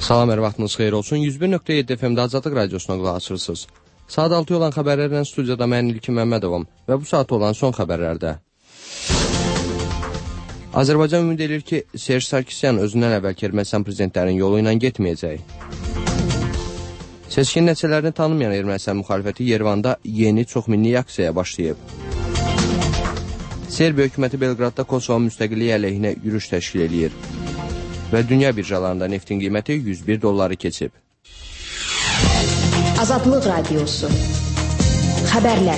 Salam, hər vaxtınız xeyir olsun. 101.7 FM-də Azadlıq Radiosuna qulaq asırsınız. Saat 6 olan xəbərlərlə studiyada mən İlkin Məmmədovam və bu saat olan son xəbərlərdə. Azərbaycan ümid edir ki, Serj Sarkisyan özündən əvvəlki Ermənistan prezidentlərinin yolu ilə getməyəcək. Seçkin nəticələrini tanımayan Ermənistan müxalifəti Yerevanda yeni çoxminlik aksiyaya başlayıb. Serbiya hökuməti Belqradda Kosovo müstəqilliyi əleyhinə yürüş təşkil edir. Və dünya birjalarında neftin qiyməti $101 keçib. Azadlıq Radiosu. Xəbərlər.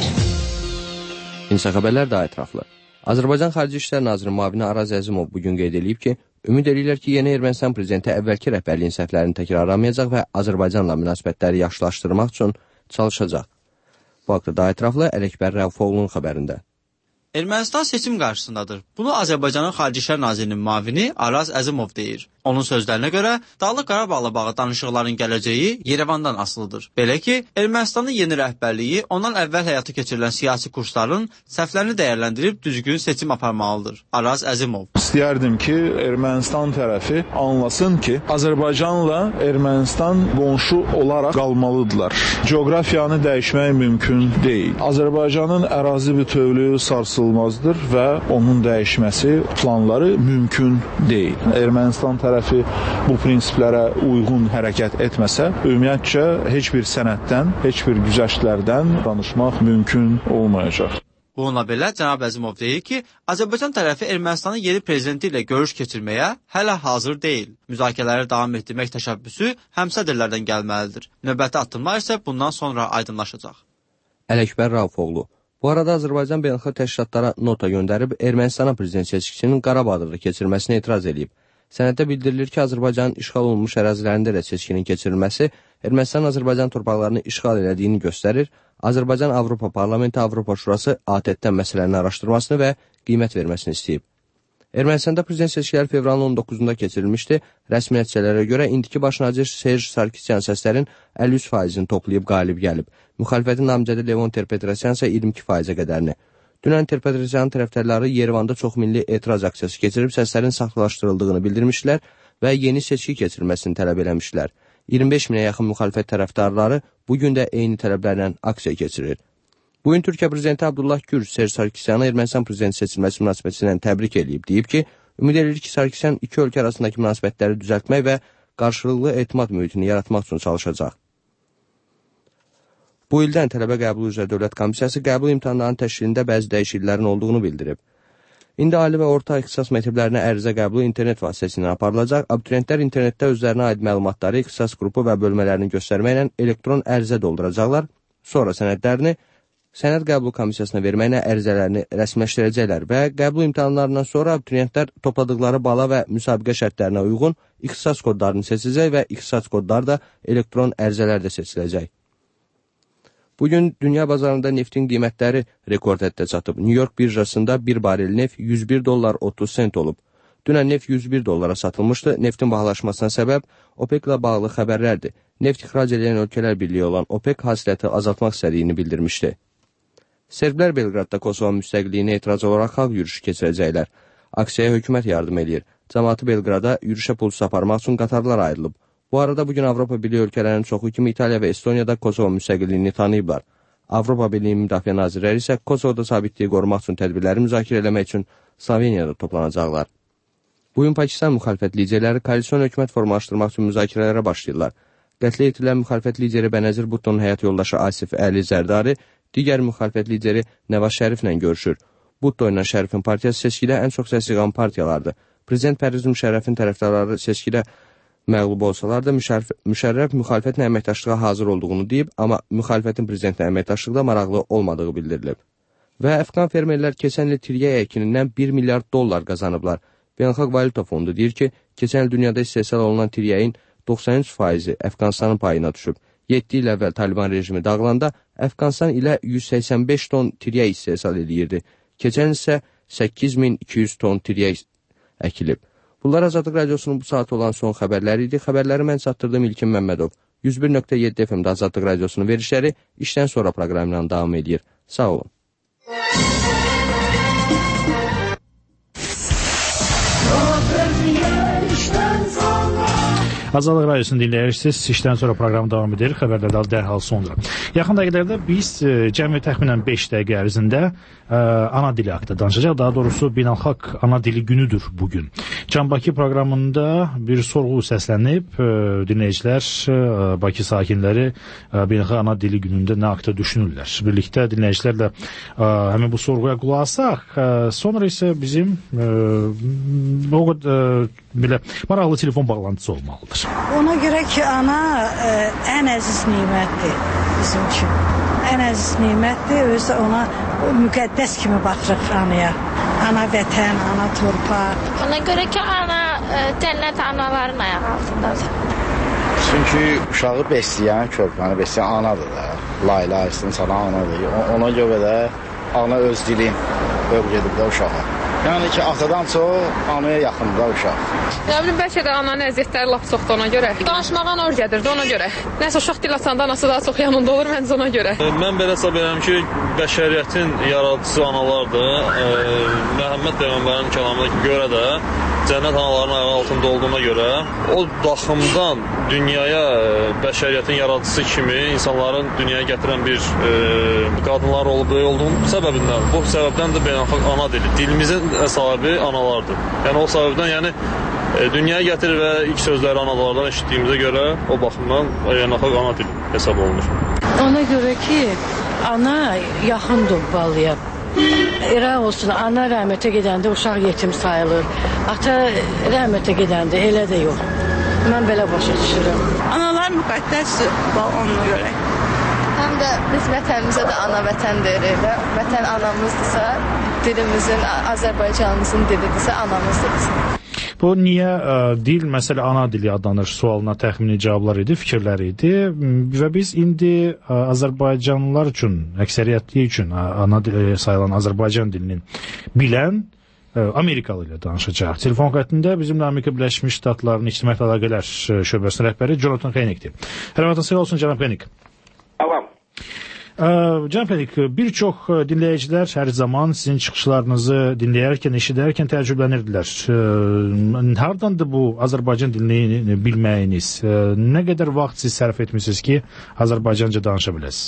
İnsan xəbərlər daha ətraflı. Azərbaycan Xarici İşlər Naziri müavini Araz Əzimov bugün qeyd edib ki, ümid edirlər ki, yeni Ermənistan prezidenti əvvəlki rəhbərliyin səhvlərini təkrarlamayacaq və Azərbaycanla münasibətləri yaxşılaşdırmaq üçün çalışacaq. Bu haqda daha ətraflı Ələkbər Rəufoğlu'nun xəbərində. Ermənistan seçim qarşısındadır. Bunu Azərbaycanın Xarici İşlər Nazirinin müavini Araz Əzimov deyir. Onun sözlərinə görə Dağlıq Qarabağla bağlı danışıqların gələcəyi Yerevandan asılıdır. Belə ki, Ermənistanın yeni rəhbərliyi ondan əvvəl həyata keçirilən siyasi kursların səhvlərini dəyərləndirib düzgün seçim aparmalıdır. Araz Əzimov. İstəyərdim ki, Ermənistan tərəfi anlasın ki, Azərbaycanla Ermənistan qonşu olaraq qalmalıdırlar. Coğrafiyanı dəyişmək mümkün deyil. Azərbaycanın ərazi bütövlüyü sarsılmazdır və onun dəyişməsi planları mümkün deyil. Ermənistan tərəfi bu prinsiplərə uyğun hərəkət etməsə, ümumiyyətcə heç bir sənəddən, heç bir güzəştlərdən danışmaq mümkün olmayacaq. Bununla belə cənab Əzimov deyir ki, Azərbaycan tərəfi Ermənistanın yeni prezidenti ilə görüş keçirməyə hələ hazır deyil. Müzakirələri davam etdirmək təşəbbüsü həmsədrlərdən gəlməlidir. Növbəti addımlar isə bundan sonra aydınlaşacaq. Ələkbər Rəufoğlu. Bu arada Azərbaycan beynəlxalq təşkilatlara nota göndərib Ermənistana prezident seçkisinin Qarabağda keçirilməsinə etiraz edib. Sənəddə bildirilir ki, Azərbaycanın işğal olunmuş ərazilərində də seçkinin keçirilməsi Ermənistan Azərbaycan torpaqlarını işğal elədiyini göstərir. Azərbaycan Avropa Parlamenti, Avropa Şurası ATƏT-dən məsələlərini araşdırmasını və qiymət verməsini istəyib. Ermənistanda prezident seçkiləri fevralın 19-da keçirilmişdi. Rəsmi nəticələrə görə indiki baş nazir Serj Sarkisyan səslərin 53%-ni toplayıb qalib gəlib. Müxalifətin namizədi Levon Ter-Petrosyan isə 22%-ə qədərini. Dünən Ter-Petrosyan tərəfdarları Yerevanda çoxmilli etiraz aksiyası keçirib səslərin saxtalaşdırıldığını bildirmişlər və yeni seçki keçirilməsini tələb eləmişlər. 25 minə yaxın müxalifət tərəfdarları bugün də eyni tələblərlə aksiya keçirir. Bugün Türkiyə prezidenti Abdullah Gül Serj Sarkisyanı Ermənistan prezidenti seçilməsi münasibətindən təbrik edib. Deyib ki, ümid edilir ki, Sarkisyan iki ölkə arasındakı münasibətləri düzəltmək və qarşılıqlı etimad mühitini yaratmaq üçün çalışacaq. Bu ildən tələbə qəbulu üzrə Dövlət Komissiyası qəbul imtahanlarının təşkilində bəzi dəyişikliklərin olduğunu bildirib. İndi ali və orta ixtisas məktəblərinə ərizə qəbulu internet vasitəsilə aparılacaq. Abituriyentlər internetdə özlərinə aid məlumatları, ixtisas qrupu və bölmələrini göstərməklə elektron ərizə dolduracaqlar. Sonra sənədlərini sənəd qəbulu komissiyasına verməklə ərizələrini rəsmiləşdirəcəklər və qəbul imtahanlarından sonra abituriyentlər topladıqları bala və müsabiqə şərtlərinə uyğun ixtisas kodlarını seçəcək və ixtisas kodları da elektron ərizələrdə seçiləcək. Bugün dünya bazarında neftin qiymətləri rekord həddə çatıb. New York birjasında bir barel neft $101.30 olub. Dünən neft $101 satılmışdı. Neftin bahalaşmasına səbəb OPEC-la bağlı xəbərlərdir. Neft ixrac edən ölkələr birliyi olan OPEC hasiləti azaltmaq istədiyini bildirmişdi. Serblər Belqradda Kosovo müstəqilliyinə etiraz olaraq xalq yürüyüşü keçirəcəklər. Aksiyaya hökumət yardım edir. Cəmaatı Belqrada yürüyüşə pul aparmaq üçün qatarlar ayrılıb. Bu arada bugün Avropa Birliyi ölkələrinin çoxu kimi İtaliya və Estoniyada Kosovo müstəqilliyini tanıyıblar. Avropa Birliyi müdafiə nazirləri isə Kosovoda sabitliyi qorumaq üçün tədbirləri müzakirə eləmək üçün Sloveniyada toplanacaqlar. Bugün Pakistan müxalifət liderləri koalisyon hökumət formalaşdırmaq üçün müzakirələrə başlayırlar. Qətlə yetirilən müxalifət lideri Bənəzir Bhuttonun həyat yoldaşı Asif Əli Zərdari digər müxalifət lideri Nəvaz Şəriflə görüşür. Bhutto ilə Şərifin partiyası seçkidə ən çox səs yığan partiyalardır. Prezident Pərviz Müşərrəfin tərəfdarları seçkidə məğlub olsalar da Müşərrəf müxalifətlə əməkdaşlığa hazır olduğunu deyib, amma müxalifətin prezidentlə əməkdaşlıqda maraqlı olmadığı bildirilib. Və Əfqan fermerlər keçən il tiryə əkinindən $1 milyard qazanıblar. Beynəlxalq Valyuta Fondu deyir ki, keçən il dünyada istehsal olunan tiryəyin 93%-i Əfqanistanın payına düşüb. 7 il əvvəl Taliban rejimi dağılanda Əfqanistan ilə 185 ton tiryə istehsal edirdi. Keçən il isə 8200 ton tiryə əkilib. Bunlar Azadlıq Radiosunun bu saat olan son xəbərləri idi. Xəbərləri mən çatdırdım İlkin Məmmədov. 101.7 FM-də Azadlıq Radiosunun verişləri işdən sonra proqramla davam edir. Sağ olun. Azadlıq Radiosu'nu dinləyirsiniz. İşdən sonra proqram davam edir. Xəbərlərdən dərhal sonra. Yaxın dəqiqələrdə biz cəmi təxminən 5 dəqiqə ərzində ana dili haqqında danışacaq. Daha doğrusu Beynəlxalq Ana Dili Günüdür bugün. Can Bakı proqramında bir sorğu səslənib. Dinləyicilər, Bakı sakinləri Beynəlxalq Ana Dili Günündə nə haqqında düşünürlər? Birlikdə dinləyicilərlə həmin bu sorğuya qulaq asaq. Sonra isə bizim o qədər belə maraqlı telefon bağlantısı olmalıdır. Ona görə ki, ana ən əziz nimətdir bizim üçün. Ən əziz nimətdir, özü ona müqəddəs kimi baxırıq anaya. Ana vətən, ana torpaq. Ona görə ki, ana cənnət anaların ayağı altındadır. Çünki uşağı besləyən, körpəni besləyən anadır da. Layla isin sana anadır. Ona görə də ana öz dilin övq edib də uşağa. Yəni ki, atadan çox anaya yaxındır da uşaq. Ya bilim, bəlkə də ananın əziyyətləri lap çoxdur ona görə. Danışmağa nor gedirdi ona görə. Nəsə uşaq dil açanda anası daha çox yanında olur məncə ona görə. Mən belə hesab edirəm ki, bəşəriyyətin yaradıcısı analardır. Məhəmməd Peyğəmbərin kəlamına görə də cənnət anaların ayağı altında olduğuna görə o baxımdan dünyaya bəşəriyyətin yaradıcısı kimi insanların dünyaya gətirən bir qadınlar olub olduğunun səbəbindən. Bu səbəbdən də beynəlxalq ana dili. Dilimizin sahibi analardır. Yəni o səbəbdən dünyaya gətirir və ilk sözləri analardan eşitdiyimizə görə o baxımdan beynəlxalq ana dili hesab olunur. Ona görə ki, ana yaxındır balaya. Elə olsun, ana rəhmətə gedəndə uşaq yetim sayılır. Ata rəhmətə gedəndə elə də yox. Mən belə başa düşürəm. Analar müqəddəsdir ona görə. Həm də biz vətənimizə də ana vətən deyirik. Vətən anamızdırsa, dilimizin, Azərbaycanımızın dilidirsə anamızdır. Bu niyə dil, məsələ ana dili adlanır sualına təxmini cavablar idi, fikirlər idi və biz indi Azərbaycanlılar üçün, əksəriyyətliyi üçün ana dili sayılan Azərbaycan dilinin bilən Amerikalı ilə danışacaq. Telefon xəttində bizimlə Amerika Birləşmiş Ştatlarının İctimaiyyət Əlaqələr şöbəsinin rəhbəri Jonathan Henikdir. Hər vaxtın sağ olsun, cənab Henik. Tamam. Cənab Henik, bir çox dinləyicilər hər zaman sizin çıxışlarınızı dinləyərkən, eşidərkən təəccüblənirdilər. Hardandır bu Azərbaycan dilini bilməyiniz? Nə qədər vaxt siz sərf etmişsiniz ki, Azərbaycanca danışa biləsiniz?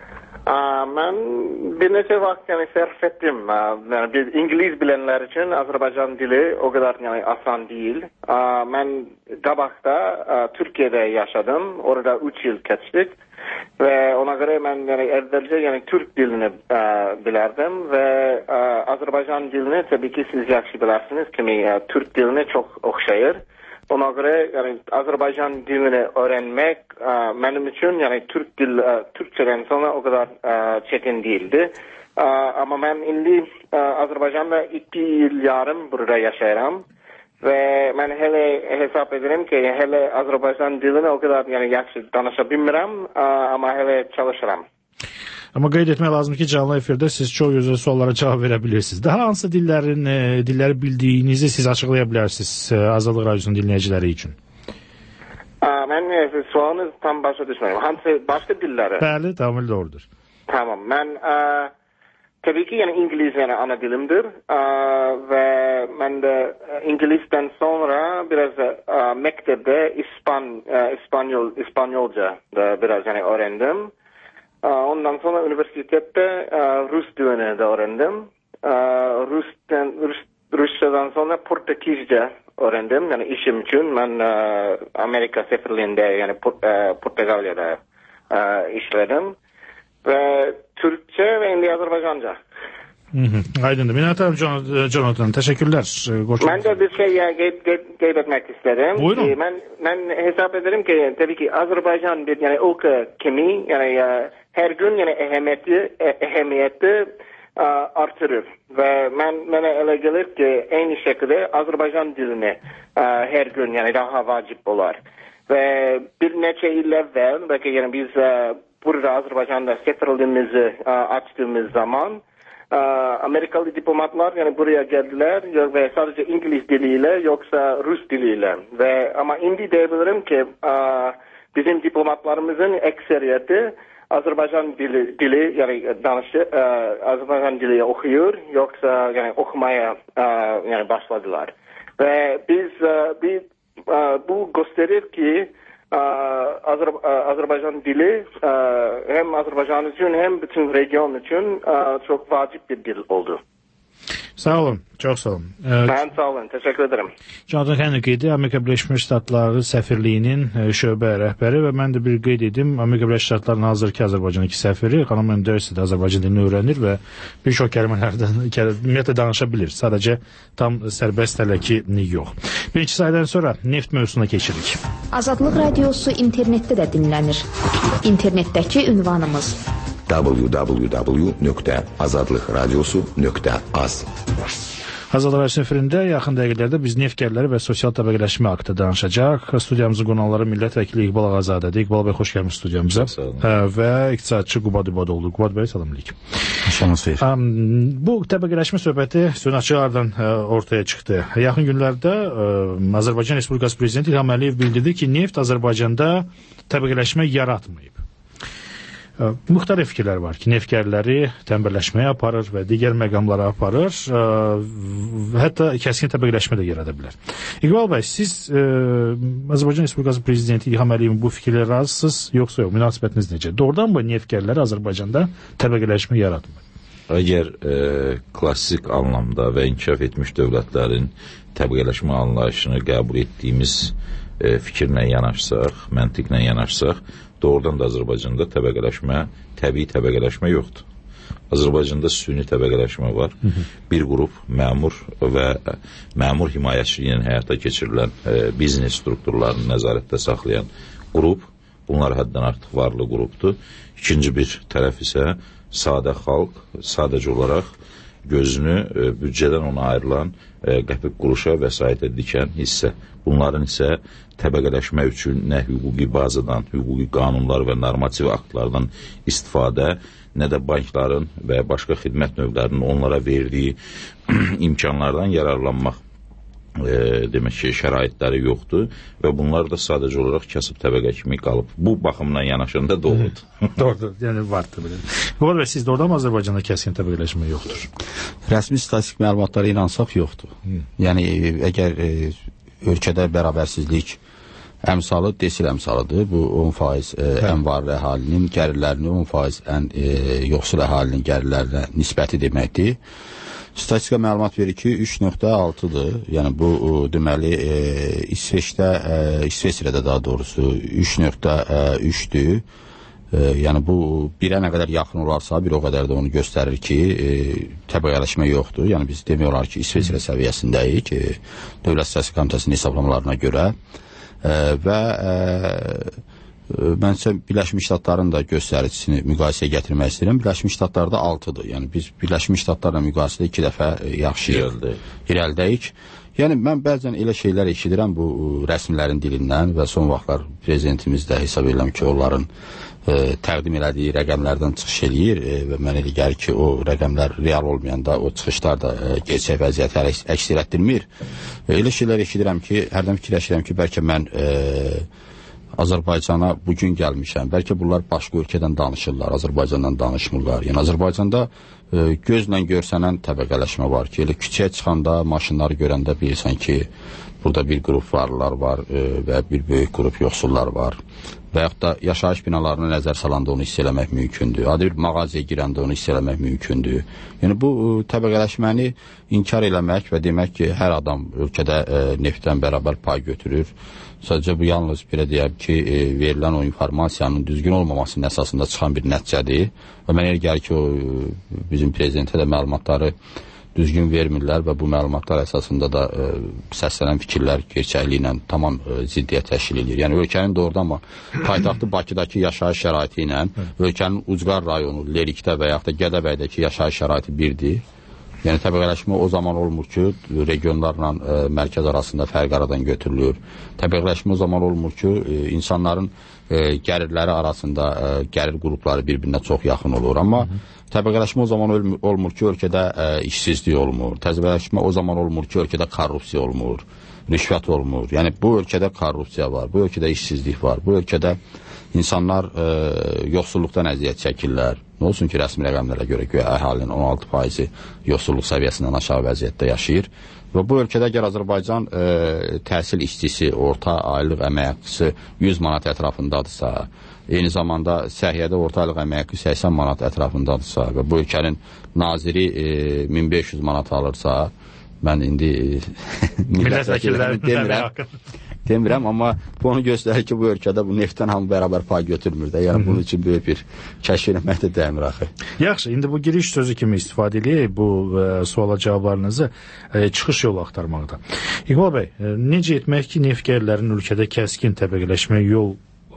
Mən bir neçə vaxt sərf etdim. Biz İngiliz bilənlər üçün Azərbaycan dili o qədər asan deyil. Mən qabaqda Türkiyədə yaşadım. Orada 3 il keçdik. Və ona görə mən əvvəlcə Türk dilini bilərdim və Azərbaycan dilini təbii ki siz yaxşı bilərsiniz kimi Türk diline çox oxşayır. Ona görə Azərbaycan dilini öğrenmək mənim üçün Türkçədən sonra o qədər çətin değildi. Amma mən indi Azərbaycanda 2 il yarım burada yaşayıram. Və mən hələ hesab edirəm ki, hələ Azərbaycan dilini o qədər yaxşı danışa bilmirəm, amma hələ çalışıram. Amma qeyd etmək lazımdır ki, canlı efirdə siz çox gözəl suallara cavab verə bilirsiniz. Daha hansı dilləri bildiyinizi siz açıqlaya bilərsiniz Azadlıq Radiosu'nun dinləyiciləri üçün? Mən sualınız tam başa düşmürəm. Hansı başqa dilləri? Bəli, tamamilə doğrudur. Tamam, mən tabii ki İngiliz ana dilimdir ve ben de İngilizden sonra biraz mektepte İspanyolca da biraz öğrendim. Ondan sonra üniversitede Rus dilini de öğrendim. Rusçadan sonra Portekizce öğrendim. Yani işim için ben Amerika seferliğinde Portugalia'da işledim. Ve Türkçe ve indi Azerbaycanca. Aydındır. Minnətdarım Jonathan. Teşekkürler. Ben de bir şey qeyd etmek istedim. Buyurun. Ben hesap ederim ki tabii ki Azerbaycan bir ülke kimi her gün ehemmiyeti artırır. Ve mənə elə gelir ki aynı şekilde Azerbaycan dilini her gün daha vacip olar. Ve bir neçə il evvel belki biz burada Azerbaycan'da seferliğimizi açtığımız zaman Amerikalı diplomatlar buraya geldiler ve sadece İngiliz diliyle yoksa Rus diliyle ama indi diyebilirim ki bizim diplomatlarımızın ekseriyeti Azerbaycan dili Azerbaycan dili okuyor yoksa okumaya başladılar ve biz bu gösterir ki Azerbaycan dili hem Azerbaycan için hem bütün region için çok vacip bir dil oldu. Sağ olun, çox sağ olun. Mən sağ olun, təşəkkür edirəm. Jonathan Kennedy idi, Amerika Birləşmiş Ştatları səfirliyinin şöbə rəhbəri və mən də bir qeyd edim, Amerika Birləşmiş Ştatlarının hazırki Azərbaycandakı səfiri, xanım Mendes də Azərbaycan dilini öyrənir və bir çox kəlmələrdən ümumiyyətlə danışa bilir. Sadəcə tam sərbəst hələ ki yox. Birinci sayıdan sonra neft mövzusuna keçirik. Azadlıq radiosu internetdə də dinlənir. İnternetdəki ünvanımız www.azadlıqradiosu.az. Azadlıq radiosu efirində yaxın dəqiqələrdə biz neft gəlirləri və sosial təbəqələşmə haqqında danışacaq. Studiyamızın qonaqları millət vəkili İqbal Ağazadədir. İqbal bəy, xoş gəlmisiniz studiyamıza. Və iqtisadçı Qubad İbadoğlu. Qubad bəy, salamlayıq. Bu təbəqələşmə söhbəti sönəçilərdən ortaya çıxdı. Yaxın günlərdə Azərbaycan Respublikası Prezidenti İlham Əliyev bildirdi ki, neft Azərbaycanda təbəqələşmə yaratmayıb. Müxtəlif fikirlər var ki, neft gəlirləri tənbəlləşməyə aparır və digər məqamlara aparır, hətta kəskin təbəqələşmə də yarada bilər. İqbal bəy, siz Azərbaycan Respublikası Prezidenti İlham Əliyevin bu fikirlə razısınız, yoxsa yox? Münasibətiniz necə? Doğrudan mı neft gəlirləri Azərbaycanda təbəqələşmə yaratmır? Əgər klassik anlamda və inkişaf etmiş dövlətlərin təbəqələşmə anlayışını qəbul etdiyimiz fikirlə yanaşsaq, məntiqlə yanaşsaq, doğrudan da Azərbaycanda təbii təbəqələşmə yoxdur. Azərbaycanda süni təbəqələşmə var. Bir qrup məmur və məmur himayəçiliyi ilə həyata keçirilən biznes strukturlarını nəzarətdə saxlayan qrup, bunlar həddən artıq varlı qrupdur. İkinci bir tərəf isə sadə xalq, sadəcə olaraq gözünü büdcədən ona ayrılan qəpik quruşa vəsaitə dikən hissə. Bunların isə təbəqələşmə üçün nə hüquqi bazadan, hüquqi qanunlar və normativ aktlardan istifadə, nə də bankların və başqa xidmət növlərinin onlara verdiyi imkanlardan yararlanmaq demək ki, şəraitləri yoxdur və bunlar da sadəcə olaraq kasıb təbəqə kimi qalıb. Bu baxımdan yanaşanda doğrudur. Doğrudur, yəni vardır belə. Qubad bəy, siz doğrudan mı Azərbaycanda kəskin təbəqələşmə yoxdur? Rəsmi statistik məlumatlara inansaq yoxdur. Yəni, əgər ölkədə bərabərsizlik əmsalı desil əmsalıdır. Bu 10% ən varlı əhalinin gəlirlərini 10% ən yoxsul əhalinin gəlirlərinə nisbəti deməkdir. Statistika məlumat verir ki, 3.6-dır. Yəni, bu deməli, İsveçrədə daha doğrusu 3.3-dür. Yəni, bu birə nə qədər yaxın olarsa, bir o qədər də onu göstərir ki, təbəqələşmə yoxdur. Yəni, biz demək olar ki, İsveçrə səviyyəsindəyik, Dövlət Statistika Komitəsinin hesablamalarına görə və mən isə Birləşmiş Ştatların da göstəricisini müqayisəyə gətirmək istəyirəm. Birləşmiş Ştatlarda 6-dır. Yəni, biz Birləşmiş Ştatlarla müqayisədə 2 dəfə yaxşı irəlidəyik. Yəni, mən bəzən elə şeylər eşidirəm bu rəsmilərin dilindən və son vaxtlar prezidentimiz də hesab edirəm ki, onların təqdim elədiyi rəqəmlərdən çıxış eləyir və mən elə gəlir ki, o rəqəmlər real olmayanda o çıxışlar da gerçək vəziyyəti əks etdirmir. Elə şeylər eşidirəm ki, hərdən fikirləşirəm ki, bəlkə mən Azərbaycana bugün gəlmişəm. Bəlkə bunlar başqa ölkədən danışırlar, Azərbaycandan danışmırlar. Yəni, Azərbaycanda gözlə görsənən təbəqələşmə var ki, elə küçəyə çıxanda, maşınları görəndə bilirsən ki, burada bir qrup varlılar var və bir böyük qrup yoxsullar var. Və yaxud da yaşayış binalarına nəzər salanda onu hiss eləmək mümkündür. Adi bir mağazaya girəndə onu hiss eləmək mümkündür. Yəni, bu təbəqələşməni inkar eləmək və demək ki, hər adam ölkədə neftdən bərabər pay götürür. Sadəcə bu yalnız belə deyəm ki, verilən o informasiyanın düzgün olmamasının əsasında çıxan bir nəticədir. Və mən elə gəlir ki, bizim prezidentə də məlumatları düzgün vermirlər və bu məlumatlar əsasında da səslənən fikirlər gerçəkliklə tamam ziddiyyət təşkil edir. Yəni, ölkənin doğrudan paytaxtı Bakıdakı yaşayış şəraiti ilə ölkənin ucqar rayonu Lerikdə və yaxud da Gədəbəydəki yaşayış şəraiti birdir. Yəni, təbəqələşmə o zaman olmur ki, regionlarla mərkəz arasında fərq aradan götürülür. Təbəqələşmə o zaman olmur ki, insanların gəlirləri arasında gəlir qrupları bir-birinə çox yaxın olur. Amma təbəqələşmə o zaman olmur ki, ölkədə işsizlik olmur. Təbəqələşmə o zaman olmur ki, ölkədə korrupsiya olmur, rüşvət olmur. Yəni, bu ölkədə korrupsiya var, bu ölkədə işsizlik var, bu ölkədə insanlar yoxsulluqdan əziyyət çəkirlər. Nə olsun ki, rəsmi rəqəmlərə görə güya əhalinin 16% yoxsulluq səviyyəsindən aşağı vəziyyətdə yaşayır. Və bu ölkədə əgər Azərbaycan təhsil işçisi, orta aylıq əmək haqqısı 100 manat ətrafındadırsa, eyni zamanda səhiyyədə orta aylıq əmək haqqı 80 manat ətrafındadırsa və bu ölkənin naziri 1500 manat alırsa, mən indi millət vəkillərini demirəm, amma bu onu göstərir ki, bu ölkədə bu neftdən hamı bərabər pay götürmür də. Yəni bunun üçün böyük bir kəşf eləmək də dəmir axı. Yaxşı, indi bu giriş sözü kimi istifadə edək bu suala cavablarınızı çıxış yolu axtarmaqda. İqbal bəy, necə etmək ki, neftgərlərin ölkədə kəskin təbəqələşməyə yol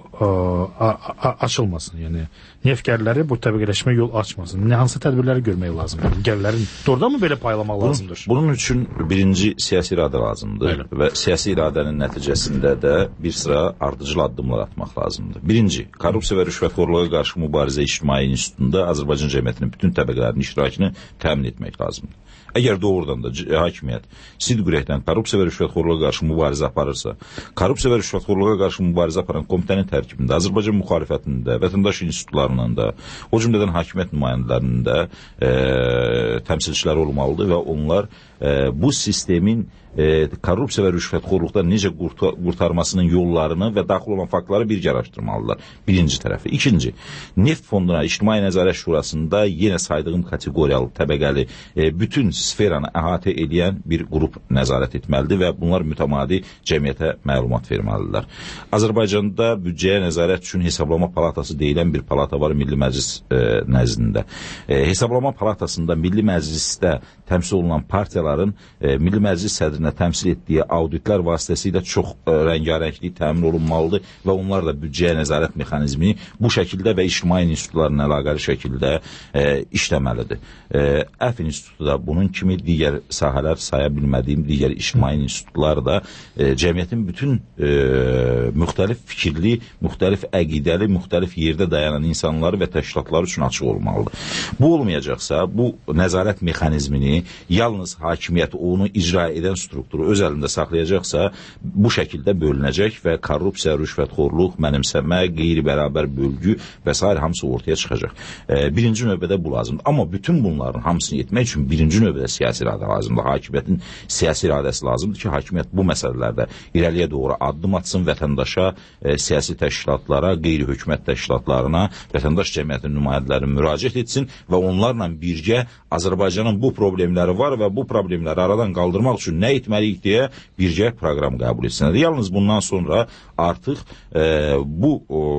açılmasın, yəni neftgərləri bu təbəqələşmə yol açmasın. Hansı tədbirləri görmək lazımdır? Gəlirlərin doğrudan mı belə paylamaq lazımdır? Bunun üçün birinci siyasi iradə lazımdır və siyasi iradənin nəticəsində də bir sıra ardıcıl addımlar atmaq lazımdır. Birinci, korrupsiya və rüşvətxorluğa qarşı mübarizə ictimai institutunda Azərbaycan cəmiyyətinin bütün təbəqələrinin iştirakını təmin etmək lazımdır. Əgər doğrudan da hakimiyyət sidq ürəkdən korrupsiya və rüşvətxorluğa qarşı mübarizə aparırsa, korrupsiya və rüşvətxorluğa qarşı mübarizə aparan komitənin tərkibində, Azərbaycan müxalifətində, vətəndaş institutlarının da, o cümlədən hakimiyyət nümayəndələrinin də təmsilçiləri olmalıdır və onlar bu sistemin korrupsiya və rüşvətxorluqdan necə qurtarmasının yollarını və daxil olan faktları birgə araşdırmalıdırlar. Birinci tərəfi. İkinci, neft fonduna İctimai Nəzarət Şurasında yenə saydığım kateqoriyalı, təbəqəli bütün sferanı əhatə edən bir qrup nəzarət etməlidir və bunlar mütəmadi cəmiyyətə məlumat verməlidirlər. Azərbaycanda büdcəyə nəzarət üçün Hesablama Palatası deyilən bir palata var Milli Məclis nəzdində. Hesablama Palatasında Milli Məclisdə təmsil olunan partiyaların Milli Məclis sədrinə təmsil etdiyi auditlər vasitəsilə çox rəngarənglik təmin olunmalıdır və onlar da büdcəyə nəzarət mexanizmini bu şəkildə və ictimai institutlarla əlaqəli şəkildə işləməlidir. Əf institutu da bunun kimi digər sahələr saya bilmədiyim digər ictimai institutlar da cəmiyyətin bütün müxtəlif fikirli, müxtəlif əqidəli, müxtəlif yerdə dayanan insanları və təşkilatları üçün açıq olmalıdır. Bu olmayacaqsa, bu nəzarət mexanizmini yalnız hakimiyyət onu icra edən strukturu öz əlində saxlayacaqsa, bu şəkildə bölünəcək və korrupsiya, rüşvətxorluq, mənimsəmə, qeyri-bərabər bölgü və s. hamısı ortaya çıxacaq. Birinci növbədə bu lazımdır. Amma bütün bunların hamısını etmək üçün birinci növbədə siyasi iradə lazımdır. Hakimiyyətin siyasi iradəsi lazımdır ki, hakimiyyət bu məsələlərdə irəliyə doğru addım atsın, vətəndaşa, siyasi təşkilatlara, qeyri-hökumət təşkilatlarına, vətəndaş cəmiyyətinin nümayəndələri müraciət etsin və onlarla birgə Azərbaycanın bu problemləri var və bu problemləri aradan qaldırmaq üçün nə etməliyik deyə birgə proqram qəbul etsinlər. Yalnız bundan sonra artıq bu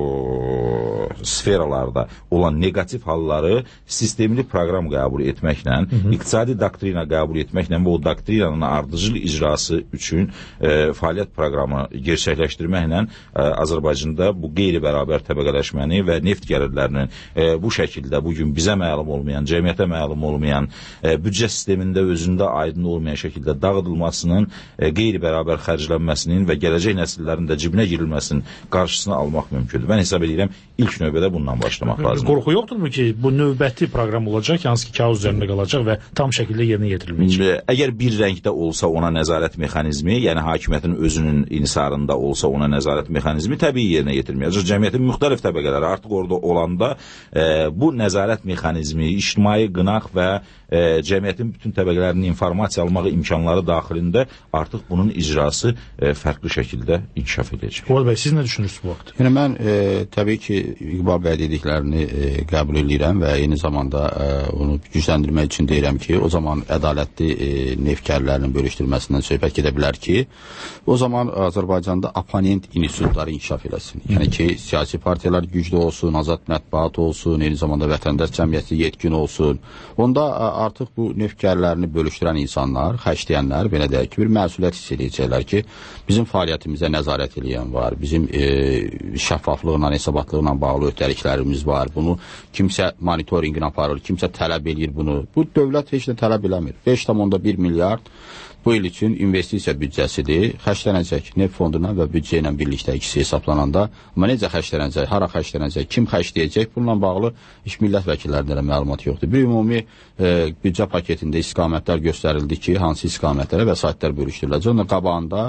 sferalarda olan negativ halları sistemli proqram qəbul etməklə, iqtisadi doktrina qəbul etməklə və o doktrinanın ardıcıl icrası üçün fəaliyyət proqramı gerçəkləşdirməklə Azərbaycanda bu qeyri-bərabər təbəqələşməni və neft gəlirlərinin bu şəkildə bugün bizə məlum olmayan, cəmiyyətə məlum olmayan, büdcə sistemində özündə aydın olmayan şəkildə dağıdılmasının, qeyri-bərabər xərclənməsinin və gələcək nəsillərin də cibinə girilməsinin qarşısını almaq mümkündür. Mən hesab edirəm, ilk növbədə bundan başlamaq lazımdır. Qorxu yoxdurmu ki, bu növbəti proqram olacaq, hansı ki, kağız üzərində qalacaq və tam şəkildə yerinə yetirilməyəcək? Əgər bir rəngdə olsa ona nəzarət mexanizmi, yəni hakimiyyətin özünün insarında olsa ona nəzarət mexanizmi təbii yerinə yetirməyəcək. Cəmiyyətin müxtəlif təbəqələri artıq orada olanda bu nəzarət mexanizmi, ictimai qınaq və cəmiyyətin bütün təbəqələrinin informasiya almağı imkanları daxilində artıq bunun icrası fərqli şəkildə inkişaf edəcək. Fuad bəy, siz nə düşünürsünüz bu vaxt? Yəni mən təbii ki, İqbal bəy dediklərini qəbul edirəm və eyni zamanda onu gücləndirmək üçün deyirəm ki, o zaman ədalətli neftgərlərinin bölüşdürməsindən söhbət gedə bilər ki, o zaman Azərbaycanda oponent institutları inkişaf eləsin. Yəni ki, siyasi partiyalar güclü olsun, azad mətbuat olsun, eyni zamanda vətəndaş cəmiyyəti yetkin olsun. Onda artıq bu neftgərlərini bölüşdürən insanlar, xərcləyənlər, belə deyək ki, bir məsuliyyət hiss edəcəklər ki, bizim fəaliyyətimizə nəzarət edən var, bizim şəffaflıqla, hesabatlıqla bağlı öhdəliklərimiz var. Bunu kimsə monitorinqini aparır, kimsə tələb edir bunu. Bu dövlət heç də tələb eləmir. 5,1 milyard bu il üçün investisiya büdcəsidir, xərclənəcək neft fonduna və büdcə ilə birlikdə ikisi hesablananda. Amma necə xərclənəcək, hara xərclənəcək, kim xərcləyəcək, bununla bağlı heç millət vəkillərində də məlumat yoxdur. Bir ümumi büdcə paketində istiqamətlər göstərildi ki, hansı istiqamətlərə vəsaitlər bölüşdürüləcək. Onun qabağında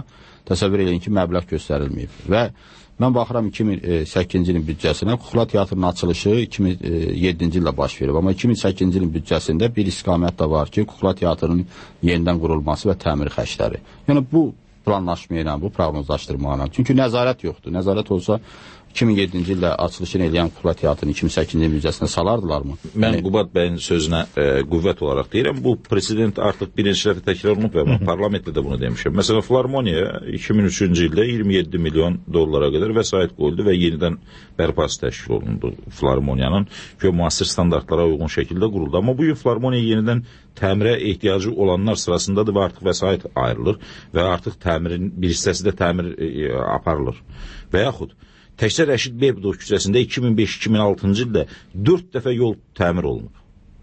təsəvvür edin ki, məbləğ göstərilməyib. Və mən baxıram 2008-ci ilin büdcəsinə, Kukla Teatrının açılışı 2007-ci ildə baş verib. Amma 2008-ci ilin büdcəsində bir istiqamət də var ki, Kukla Teatrının yenidən qurulması və təmir xərcləri. Yəni bu planlaşma ilə, bu proqnozlaşdırma ilə. Çünki nəzarət yoxdur. Nəzarət olsa 2007-ci ildə açılışını eləyən Kukla Teatrının 2008-ci ilin büdcəsinə salardılarmı? Mən Qubad bəyin sözünə qüvvət olaraq deyirəm. Bu president artıq bir neçə dəfə təkrar olunub və mən parlamentdə də bunu demişəm. Məsələn, Filarmoniya 2003-cü ildə 27 milyon dollara qədər vəsait qoyuldu və yenidən bərpası təşkil olundu Filarmoniyanın ki, müasir standartlara uyğun şəkildə quruldu. Amma bugün Filarmoniya yenidən təmirə ehtiyacı olanlar sırasındadır və artıq vəsait ayrılır və artıq təmirin bir hissəsi də təmir aparılır. Və yaxud təkcə Rəşid Behbudov küçəsində 2005-2006-cı ildə 4 dəfə yol təmir olunub.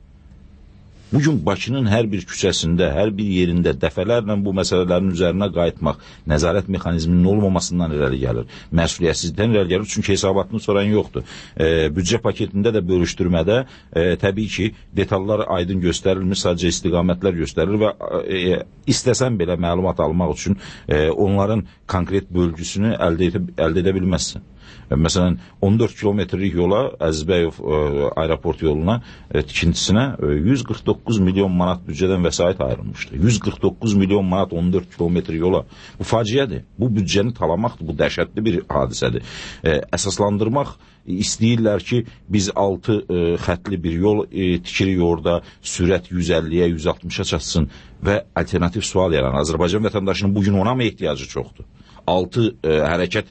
Bugün Bakının hər bir küçəsində, hər bir yerində dəfələrlə bu məsələlərin üzərinə qayıtmaq, nəzarət mexanizminin olmamasından irəli gəlir. Məsuliyyətsizlikdən irəli gəlir, çünki hesabatını soran yoxdur. Büdcə paketində də bölüşdürmədə təbii ki, detallar aydın göstərilmir, sadəcə istiqamətlər göstərilir və istəsən belə məlumat almaq üçün onların konkret bölgüsünü əldə edə bilməzsən. Məsələn, 14 kilometrlik yola, Əzizbəyov aeroport yoluna tikintisinə 149 milyon manat büdcədən vəsait ayrılmışdı. 149 milyon manat 14 kilometr yola. Bu faciədir. Bu büdcəni talamaqdır. Bu dəhşətli bir hadisədir. Əsaslandırmaq istəyirlər ki, biz 6 xətli bir yol tikirik orada, sürət 150-yə, 160-a çatsın və alternativ sual yaran. Azərbaycan vətəndaşının bugün ona mı ehtiyacı çoxdur? 6 hərəkət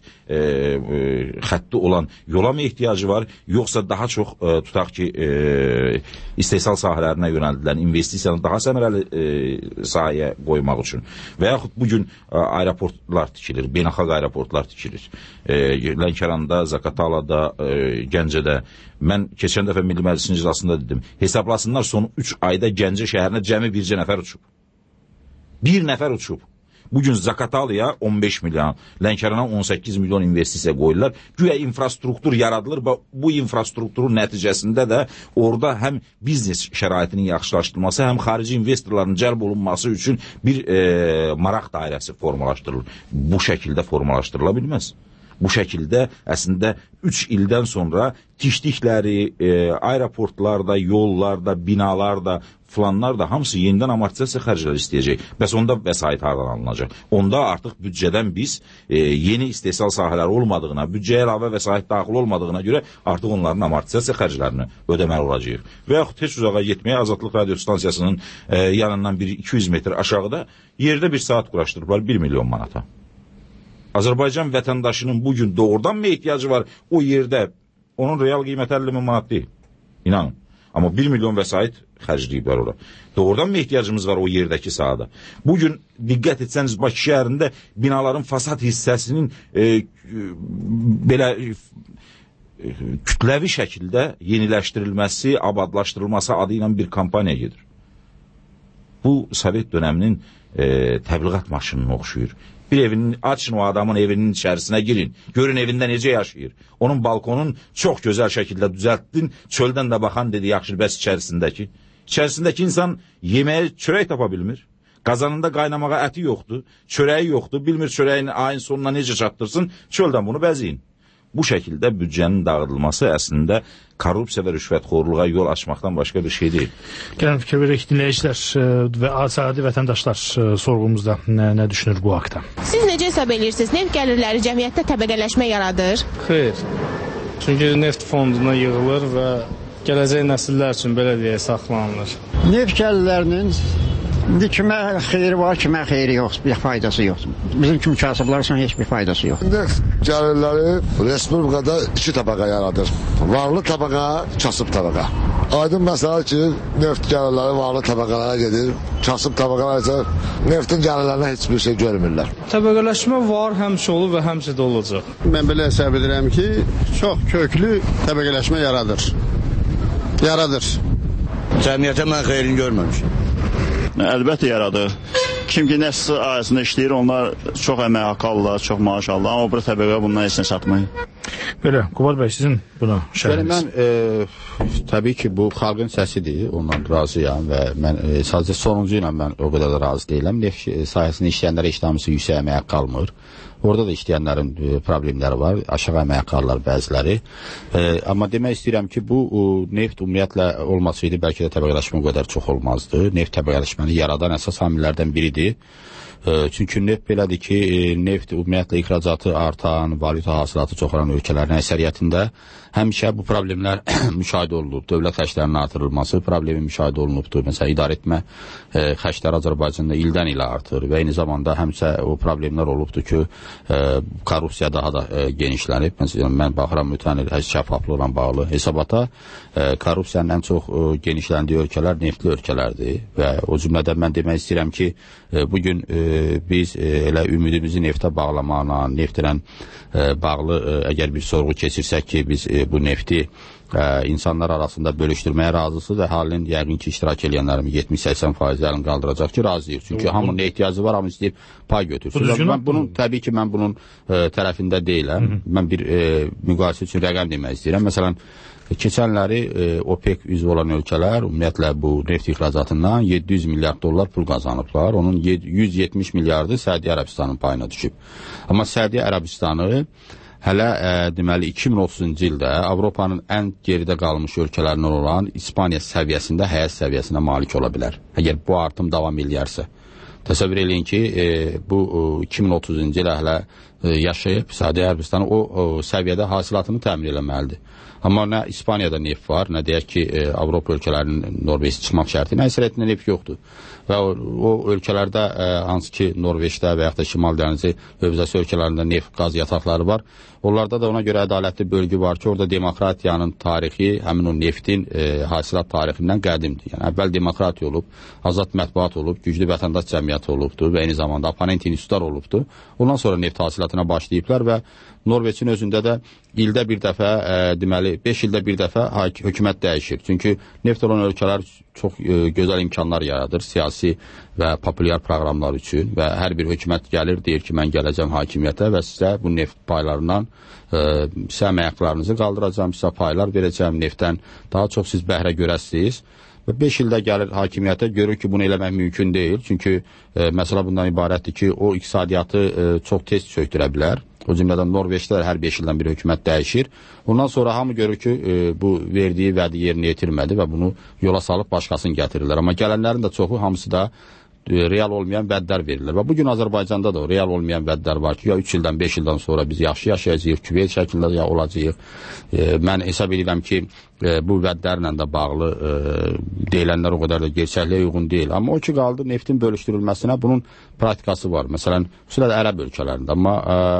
xətti olan yola mı ehtiyacı var, yoxsa daha çox tutaq ki, istehsal sahələrinə yönəldilən investisiyanı daha səmərəli sahəyə qoymaq üçün. Və yaxud bugün aeroportlar tikilir, beynəlxalq aeroportlar tikilir. Lənkəranda, Zaqatalada, Gəncədə. Mən keçən dəfə Milli Məclisin iclasında dedim, hesablasınlar son 3 ayda Gəncə şəhərinə cəmi bircə nəfər uçub. Bir nəfər uçub. Bugün Zaqatalaya 15 milyon, Lənkərana 18 milyon investisiya qoyurlar. Güya infrastruktur yaradılır və bu infrastrukturun nəticəsində də orada həm biznes şəraitinin yaxşılaşdırılması, həm xarici investorların cəlb olunması üçün bir maraq dairəsi formalaşdırılır. Bu şəkildə formalaşdırıla bilməz. Bu şəkildə əslində 3 ildən sonra tikdikləri aeroportlarda, yollarda, binalarda, filanlar da hamısı yenidən amortizasiya xərcləri istəyəcək. Bəs onda vəsait hardan alınacaq? Onda artıq büdcədən biz yeni istehsal sahələri olmadığına, büdcəyə əlavə vəsait daxil olmadığına görə artıq onların amortizasiya xərclərini ödəməli olacaq. Və yaxud heç uzağa getməyə Azadlıq Radio stansiyasının yanından 200 metr aşağıda yerdə bir saat quraşdırıblar 1 milyon manata. Azərbaycan vətəndaşının bugün doğrudan mı ehtiyacı var o yerdə? Onun real qiyməti 50 min manat deyil. İnanın. Amma 1 milyon vəsait xərcləyiblər ora. Doğrudan mı ehtiyacımız var o yerdəki sahada? Bugün diqqət etsəniz Bakı şəhərində binaların fasad hissəsinin belə kütləvi şəkildə yeniləşdirilməsi, abadlaşdırılması adı ilə bir kampaniya gedir. Bu Sovet dönəminin təbliğat maşınına oxşuyur. Bir evinin, açın o adamın evinin içərisinə girin. Görün evində necə yaşayır. Onun balkonun çox gözəl şəkildə düzəltdin. Çöldən də baxan dedi, yaxşı, bəs içərisindəki. İçərisindəki insan yeməyə çörək tapa bilmir. Qazanında qaynamağa əti yoxdur. Çörəyi yoxdur. Bilmir çörəyin ayın sonuna necə çatdırsın. Çöldən bunu bəziyin. Bu şəkildə büdcənin dağıdılması əslində korrupsiya və rüşvətxorluğa yol açmaqdan başqa bir şey deyil. Gəlin fikir verək dinləyicilər və adi vətəndaşlar sorğumuzda nə düşünür bu haqda? Siz necə hesab edirsiniz? Neft gəlirləri cəmiyyətdə təbəqələşmə yaradır? Xeyr. Çünki neft fonduna yığılır və gələcək nəsillər üçün belə deyə saxlanılır. Neft gəlirlərinin kimə xeyri var, kimə xeyri yox, bir faydası yoxdur. Bizim kimi kasıblar üçün heç bir faydası yox. Neft gəlirləri respublikada 2 təbəqə yaradır. Varlı təbəqə, kasıb təbəqə. Aydın məsələ ki, neft gəlirləri varlı təbəqələrə gedir. Kasıb təbəqələr isə neftin gəlirlərinə heç bir şey görmürlər. Təbəqələşmə var, həmişə olub və həmişə də olacaq. Mən belə hesab edirəm ki, çox köklü təbəqələşmə yaradır. Yaradır. Cəmiyyətə mən xeyrini görməmişim. Əlbəttə yaradır. Kim ki, nəsil ayəsində işləyir, onlar çox əmək haqqı alırlar, çox maaş alırlar, amma bu təbəqə bundan heç nə satmır. Belə, Qubad bəy, sizin buna şərhiniz? Mən təbii ki, bu xalqın səsidir, ondan razıyam və mən sadəcə sonuncu ilə mən o qədər də razı deyiləm. Neft sahəsində işləyənlərə heç hamısı yüksək əmək qalmır. Orada da işləyənlərin problemləri var, aşağı əmək qalırlar bəziləri. Amma demək istəyirəm ki, bu neft ümumiyyətlə olmasaydı, bəlkə də təbəqələşmə o qədər çox olmazdı. Neft təbəqələşməni yaradan əsas amillərdən biridir. Çünki neft belədir ki, neft ümumiyyətlə ixracatı artan, valyuta hasilatı çox olan ölkələrin əksəriyyətində həmişə bu problemlər müşahidə olunub. Dövlət xərclərinin artırılması problemi müşahidə olunubdur. Məsələn, idarə etmə xərcləri Azərbaycanda ildən ilə artır və eyni zamanda həmişə o problemlər olubdur ki, korrupsiya daha da genişlənib. Məsələn, mən baxıram mütən il şəffaflıqla bağlı hesabata, korrupsiyanın ən çox genişləndiyi ölkələr neftli ölkələrdir və o cümlədən mən demək istəyirəm ki, bugün biz elə ümidimizi neftə bağlamaqla, neftlə bağlı əgər bir sorğu keçirsək ki, biz bu nefti insanlar arasında bölüşdürməyə razısız, əhalinin yəqin ki, iştirak edənlərin 70-80% əlini qaldıracaq ki, razıyıq. Çünki hamının ehtiyacı var, hamı istəyir pay götürsün. Təbii ki, mən bunun tərəfində deyiləm. Mən bir müqayisə üçün rəqəm demək istəyirəm. Məsələn, keçənləri OPEC üzv olan ölkələr ümumiyyətlə bu neft ixracatından 700 milyard dollar pul qazanıblar. Onun 170 milyardı Səudiyyə Ərəbistanın payına düşüb. Amma Səudiyyə Ərəbistanı hələ deməli 2030-cu ildə Avropanın ən geridə qalmış ölkələrindən olan İspaniya səviyyəsində həyat səviyyəsinə malik ola bilər. Əgər bu artım davam edərsə. Təsəvvür eləyin ki, bu 2030-cu ilə hələ yaşayıb Səudiyyə Ərəbistanı o səviyyədə hasilatını təmin eləməlidir. Amma nə İspaniyada neft var, nə deyək ki, Avropa ölkələrinin Norveçə çıxmaq şərti, nə əksəriyyətində neft yoxdur. Və o ölkələrdə, hansı ki, Norveçdə və yaxud da Şimal dənizi hövzəsi ölkələrində neft, qaz yataqları var. Onlarda da ona görə ədalətli bölgü var ki, orada demokratiyanın tarixi həmin o neftin hasilat tarixindən qədimdir. Yəni, əvvəl demokratiya olub, azad mətbuat olub, güclü vətəndaş cəmiyyəti olubdur və eyni zamanda oponent institutlar olubdur. Ondan sonra neft hasilatına başlayıblar və Norveçin özündə də ildə bir dəfə, deməli, 5 ildə bir dəfə hökumət dəyişir. Çünki neft olan ölkələr çox gözəl imkanlar yaradır siyasi və populyar proqramlar üçün və hər bir hökumət gəlir, deyir ki, mən gələcəm hakimiyyətə və sizə bu neft paylarından sizə əməklarınızı qaldıracam, sizə paylar verəcəm, neftdən daha çox siz bəhrə görəsiniz. Və 5 ildə gəlir hakimiyyətə, görür ki, bunu eləmək mümkün deyil. Çünki məsələ bundan ibarətdir ki, o iqtisadiyyatı çox tez çöktürə bilər. O cümlədən Norveçdə hər 5 ildən bir hökumət dəyişir. Ondan sonra hamı görür ki, bu verdiyi vədi yerinə yetirmədi və bunu yola salıb başqasını gətirirlər. Amma gələnlərin də çoxu, hamısı da real olmayan vədlər verirlər. Və bugün Azərbaycanda da real olmayan vədlər var ki, ya 3 ildən, 5 ildən sonra biz yaxşı yaşayacağıq, küveyt şəklində ya olacağıq. Mən hesab edirəm ki, bu vədlərlə də bağlı deyilənlər o qədər də gerçəkliyə uyğun deyil. Amma o ki, qaldı neftin bölüşdürülməsinə bunun praktikası var. Məsələn, xüsusilə ərəb ölkələrində. Amma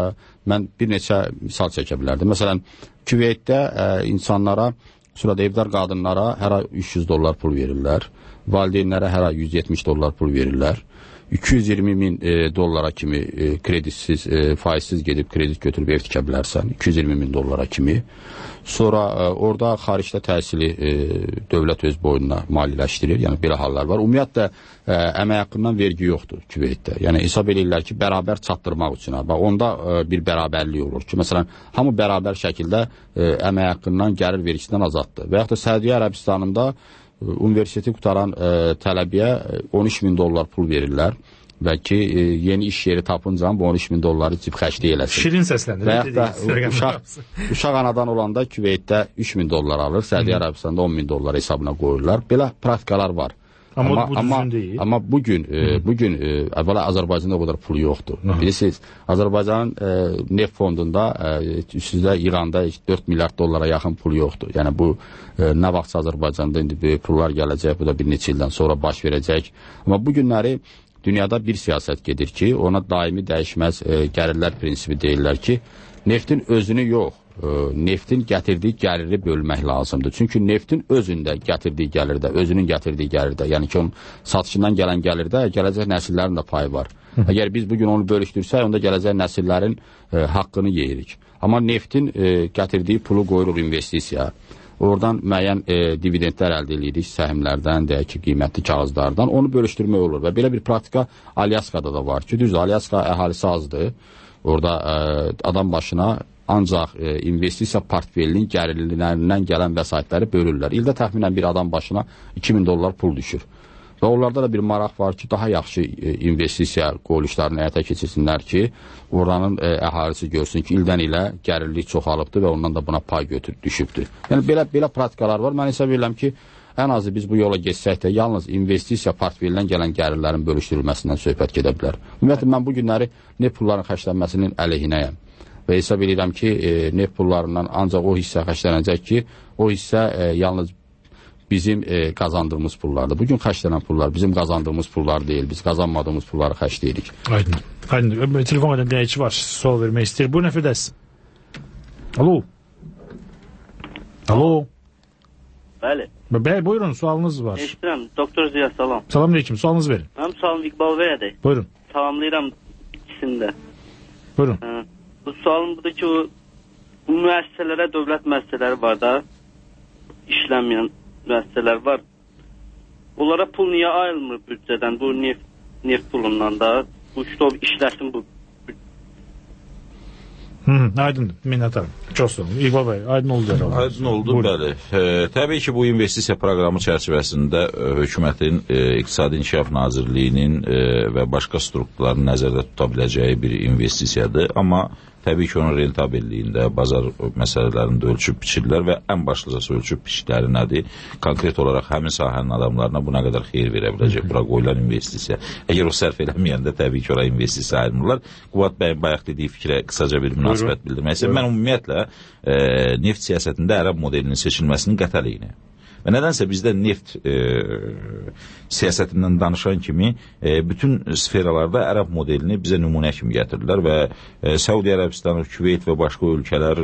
mən bir neçə misal çəkə bilərdim. Məsələn, küveytdə insanlara, xüsusilə evdar qadınlara hər ay $300 pul verirlər. Valideynlərə hər ay $170 pul verirlər. 220 min dollara kimi kredisiz, faizsiz gedib kredit götürüb ev tikə bilərsən. 220 min dollara kimi. Sonra orada xaricdə təhsili dövlət öz boynuna maliyyələşdirir. Yəni, belə hallar var. Ümumiyyətlə, əmək haqqından vergi yoxdur Küveytdə. Yəni, hesab edirlər ki, bərabər çatdırmaq üçün. Onda bir bərabərlik olur ki, məsələn, hamı bərabər şəkildə əmək haqqından gəlir vergisindən azaddır. Və yaxud da Səudiyyə Ərəbistanında universiteti qutaran tələbiyə $13.000 pul verirlər və ki, yeni iş yeri tapınca bu $13.000 cib xərcliyi eləsin. Şirin səsləndir. Və yaxud da uşaq anadan olanda Küveytdə $3.000 alır, Səudiyyə Ərəbistanda $10.000 hesabına qoyurlar. Belə praktikalar var. Amma bugün əvvəla Azərbaycanda o qədər pulu yoxdur. Bilirsiniz, Azərbaycanın neft fondunda üstündə İranda $4 milyard yaxın pulu yoxdur. Yəni bu nə vaxtsa Azərbaycanda indi böyük pullar gələcək, bu da bir neçə ildən sonra baş verəcək. Amma bu günləri dünyada bir siyasət gedir ki, ona daimi dəyişməz gəlirlər prinsipi deyirlər ki, neftin özünü yox, neftin gətirdiyi gəliri bölmək lazımdır. Çünki neftin özündə gətirdiyi gəlirdə, özünün gətirdiyi gəlirdə, yəni ki, onun satışından gələn gəlirdə gələcək nəsillərin də payı var. Əgər biz bugün onu bölüşdürsək, onda gələcək nəsillərin haqqını yeyirik. Amma neftin gətirdiyi pulu qoyuruq investisiya. Oradan müəyyən dividendlər əldə edirik, səhmlərdən, deyək ki, qiymətli kağızlardan. Onu bölüşdürmək olur və belə bir praktika Alyaskada da var ki, düzdür, Alyaska əhalisi azdır. Orada adam başına ancaq investisiya portfelinin gəlirlərindən gələn vəsaitləri bölürlər. İldə təxminən bir adam başına $2000 pul düşür. Və onlarda da bir maraq var ki, daha yaxşı investisiya qoyuluşlarını həyata keçirsinlər ki, oranın əhalisi görsün ki, ildən ilə gəlirlik çoxalıbdır və ondan da buna pay düşübdür. Yəni, belə praktikalar var. Mən hesab edirəm ki, ən azı biz bu yola geçsək də yalnız investisiya portfelindən gələn gəlirlərin bölüşdürülməsindən söhbət gedə bilər. Ümumiyyətlə, mən bu günləri neft pulların xərclənməsinin əleyhinəyəm. Və hesab edirəm ki, neft pullarından ancaq o hissə xərclənəcək ki, o hissə yalnız bizim qazandığımız pullardır. Bugün xərclənən pullar bizim qazandığımız pullar deyil. Biz qazanmadığımız pulları xərcləyirik. Aydın. Telefon edən dinləyici var. Sual vermək istəyir. Buyurun, əfədəs. Alo. Bəli. Buyurun, sualınız var. Eşidirəm. Doktor Ziya, salam. Salam aleyküm. Sualınız verin. Mənim sualım İqbal Bəyədir. Buyurun. Salamlayıram ikisində. Buyurun. Bu sualım budur ki, bu müəssisələrə, dövlət müəssisələri var da, işlənməyən müəssisələr var. Onlara pul niyə ayrılmır büdcədən, bu neft pulundan da? Bu işləsin bu. Aydındır, minnətdarım. Çox sağ olun. İqbal bəy, aydın oldu. Aydın oldu, bəli. Təbii ki, bu investisiya proqramı çərçivəsində hökumətin, İqtisadi İnkişaf Nazirliyinin və başqa strukturların nəzərdə tuta biləcəyi bir investisiyadır. Amma təbii ki, onun rentabelliyində, bazar məsələlərində ölçüb biçirlər və ən başlıcası ölçüb biçikləri nədir? Konkret olaraq həmin sahənin adamlarına bu nə qədər xeyir verə biləcək, bura qoyulan investisiya. Əgər o sərf eləməyəndə təbii ki, oraya investisiya ayrılırlar. Qubad bəyin bayaq dediyi fikrə qısaca bir münasibət bildirmək istəyirəm. Mən ümumiyyətlə neft siyasətində ərəb modelinin seçilməsinin qətəliyini. Və nədənsə bizdə neft siyasətindən danışan kimi bütün sferalarda ərəb modelini bizə nümunə kimi gətirirlər və Səudiyyə Ərəbistanı, Küveyt və başqa ölkələr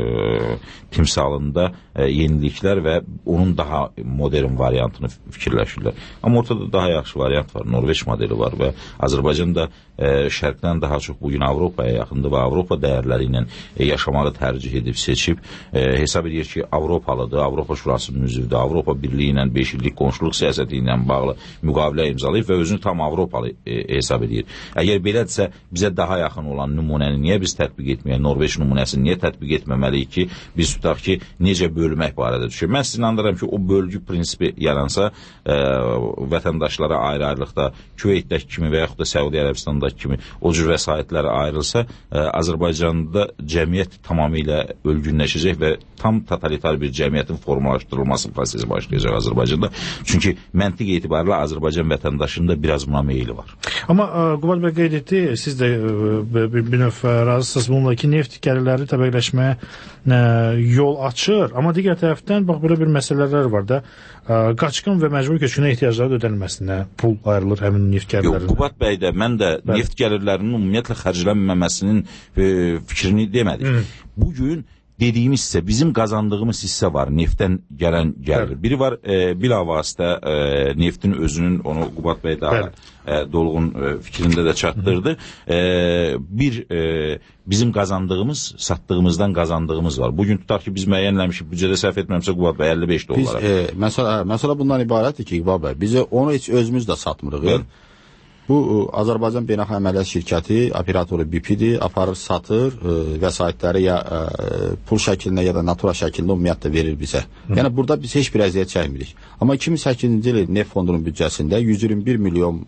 timsalında yeniliklər və onun daha modern variantını fikirləşirlər. Amma ortada daha yaxşı variant var, Norveç modeli var və Azərbaycan da şərqdən daha çox bugün Avropaya yaxındır və Avropa dəyərləri ilə yaşamağı tərcih edib, seçib hesab edir ki, Avropalıdır, Avropa Şurasının üzvüdür, Avropa Birliyi ilə 5 illik qonşuluq siyasəti ilə bağlı müqavilə imzalayıb və özünü tam Avropalı hesab edir. Əgər belədirsə, bizə daha yaxın olan nümunəni niyə biz tətbiq etməyək, Norveç nümunəsini niyə tətbiq etməməliyik ki, biz tutaq ki, necə bölmək barədə düşür. Mən sizin inandıram ki, o bölgü prinsipi yaransa, vətəndaşlara ayrı-ayrılıqda Küveytdəki kimi və yaxud da Səudiyyə Ərəbistandakı kimi o cür vəsaitlər ayrılsa, Azərbaycanda cəmiyyət tamamilə ölgünləşəcək və tam totalitar bir cəmiyyətin formalaşdırılması prosesi başlayacaq Azərbaycanda. Çünki məntiq etibarilə Azərbaycan vətəndaşında biraz buna meyili var. Amma Qubad bəy qeyd etdi, siz də bir növ razısınız bununla ki, neft gəlirləri təbəqləşməyə yol açır. Amma digər tərəfdən, bax, belə bir məsələlər var da, qaçqın və məcbur köçkünə ehtiyacları ödənilməsinə pul ayrılır həmin neft gəlirlərindən. Yox, Qubad bəy də, mən də neft gəlirlərinin ümumiyyətlə xərclənməməsinin fikrini demədik. Bugün dediyimiz hissə, bizim qazandığımız hissə var, neftdən gələn gəlir. Biri var, bilavasitə neftin özünün, onu Qubad bəy daha dolğun fikrində də çatdırdı. Bir, bizim qazandığımız, satdığımızdan qazandığımız var. Bugün tutar ki, biz müəyyənləmişik, büdcədə səhv etməmişsə Qubad bəy $55. Məsələ bundan ibarətdir ki, İqbal bəy, biz onu heç özümüz də satmırıq. Bu, Azərbaycan Beynəlxalq Əməliyyat Şirkəti, operatoru BP-dir, aparır, satır, vəsaitləri ya pul şəklində ya da natura şəklində ümumiyyətlə verir bizə. Yəni, burada biz heç bir əziyyət çəkmirik. Amma 2008-ci il neft fondunun büdcəsində 121 milyon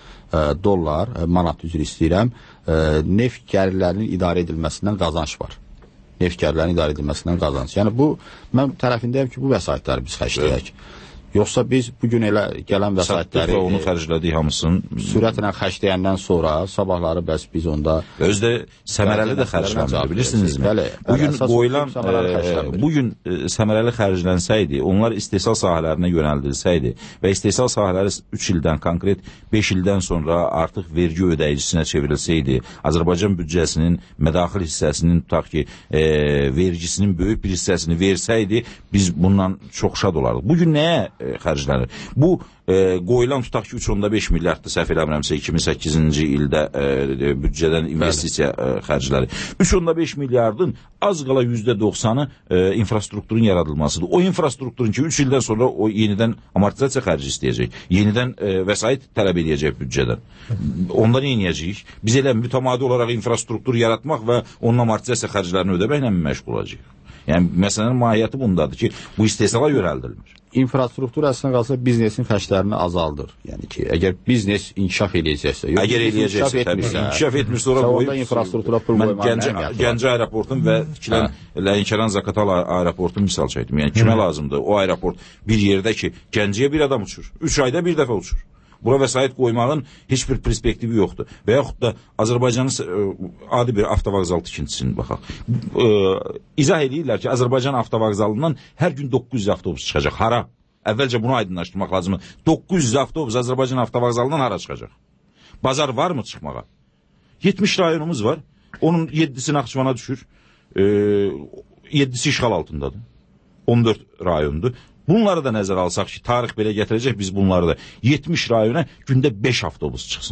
dollar, manat üzrə istəyirəm, neft gəlirlərinin idarə edilməsindən qazanc var. Neft gəlirlərinin idarə edilməsindən qazanc. Yəni, bu, mən tərəfindəyəm ki, bu vəsaitləri biz xərcləyək. Yoxsa biz bugün elə gələn vəsaitləri onu xərclədik hamısını sürətlə xərcləyəndən sonra sabahları bəs biz onda özdə səmərəli də xərclənir, bilirsinizmi? Bəli. Bugün qoyulan bugün səmərəli xərclənsəydi, onlar istehsal sahələrinə yönəldilsəydi və istehsal sahələri 3 ildən, konkret 5 ildən sonra artıq vergi ödəyicinə çevrilsəydi, Azərbaycan büdcəsinin mədaxil hissəsinin tutaq ki, vergisinin böyük bir hissəsini versəydi, biz bundan çox şad olardıq. Bugün nəyə xərclənir. Bu qoyulan tutaq ki 3.5 milyarddır, səhv eləmirəmsə 2008-ci ildə büdcədən investisiya xərcləri. 3.5 milyardın az qala %90'ı infrastrukturun yaradılmasıdır. O infrastrukturun ki 3 ildən sonra o yenidən amortizasiya xərci istəyəcək, yenidən vəsait tələb edəcək büdcədən. Onda nə edəcəyik? Biz elə mütəmadi olaraq infrastruktur yaratmaq və onun amortizasiya xərclərini ödəməklə məşğul olacağıq. Yəni məsələnin mahiyyəti bundadır ki, bu istehsala yönəldilmir. İnfrastruktur əslində qalsa biznesin xərclərini azaldır. Yəni ki, əgər biznes inkişaf edəcəksə, əgər edəcəksə, inkişaf etmiş sonra qoyub infrastruktura pul qoymaq. Gəncə aeroportun və tikilən Lənkəran-Zaqatala aeroportun misal çəkdim. Yəni kimə lazımdır? O aeroport bir yerdə ki, Gəncəyə bir adam uçur. 3 ayda bir dəfə uçur. Bura vəsait qoymağın heç bir perspektivi yoxdur. Və yaxud da Azərbaycanın adi bir avtovağzal tikintisini baxaq. İzah edirlər ki, Azərbaycan avtovağzalından hər gün 900 avtobus çıxacaq. Hara? Əvvəlcə bunu aydınlaşdırmaq lazımdır. 900 avtobus Azərbaycan avtovağzalından hara çıxacaq? Bazar var mı çıxmağa? 70 rayonumuz var. Onun 7'si Naxçıvana düşür. 7'si işğal altındadır. 14 rayondur. Bunları da nəzərə alsaq ki, tarix belə gətirəcək biz bunları da. 70 rayona gündə 5 avtobus çıxsın.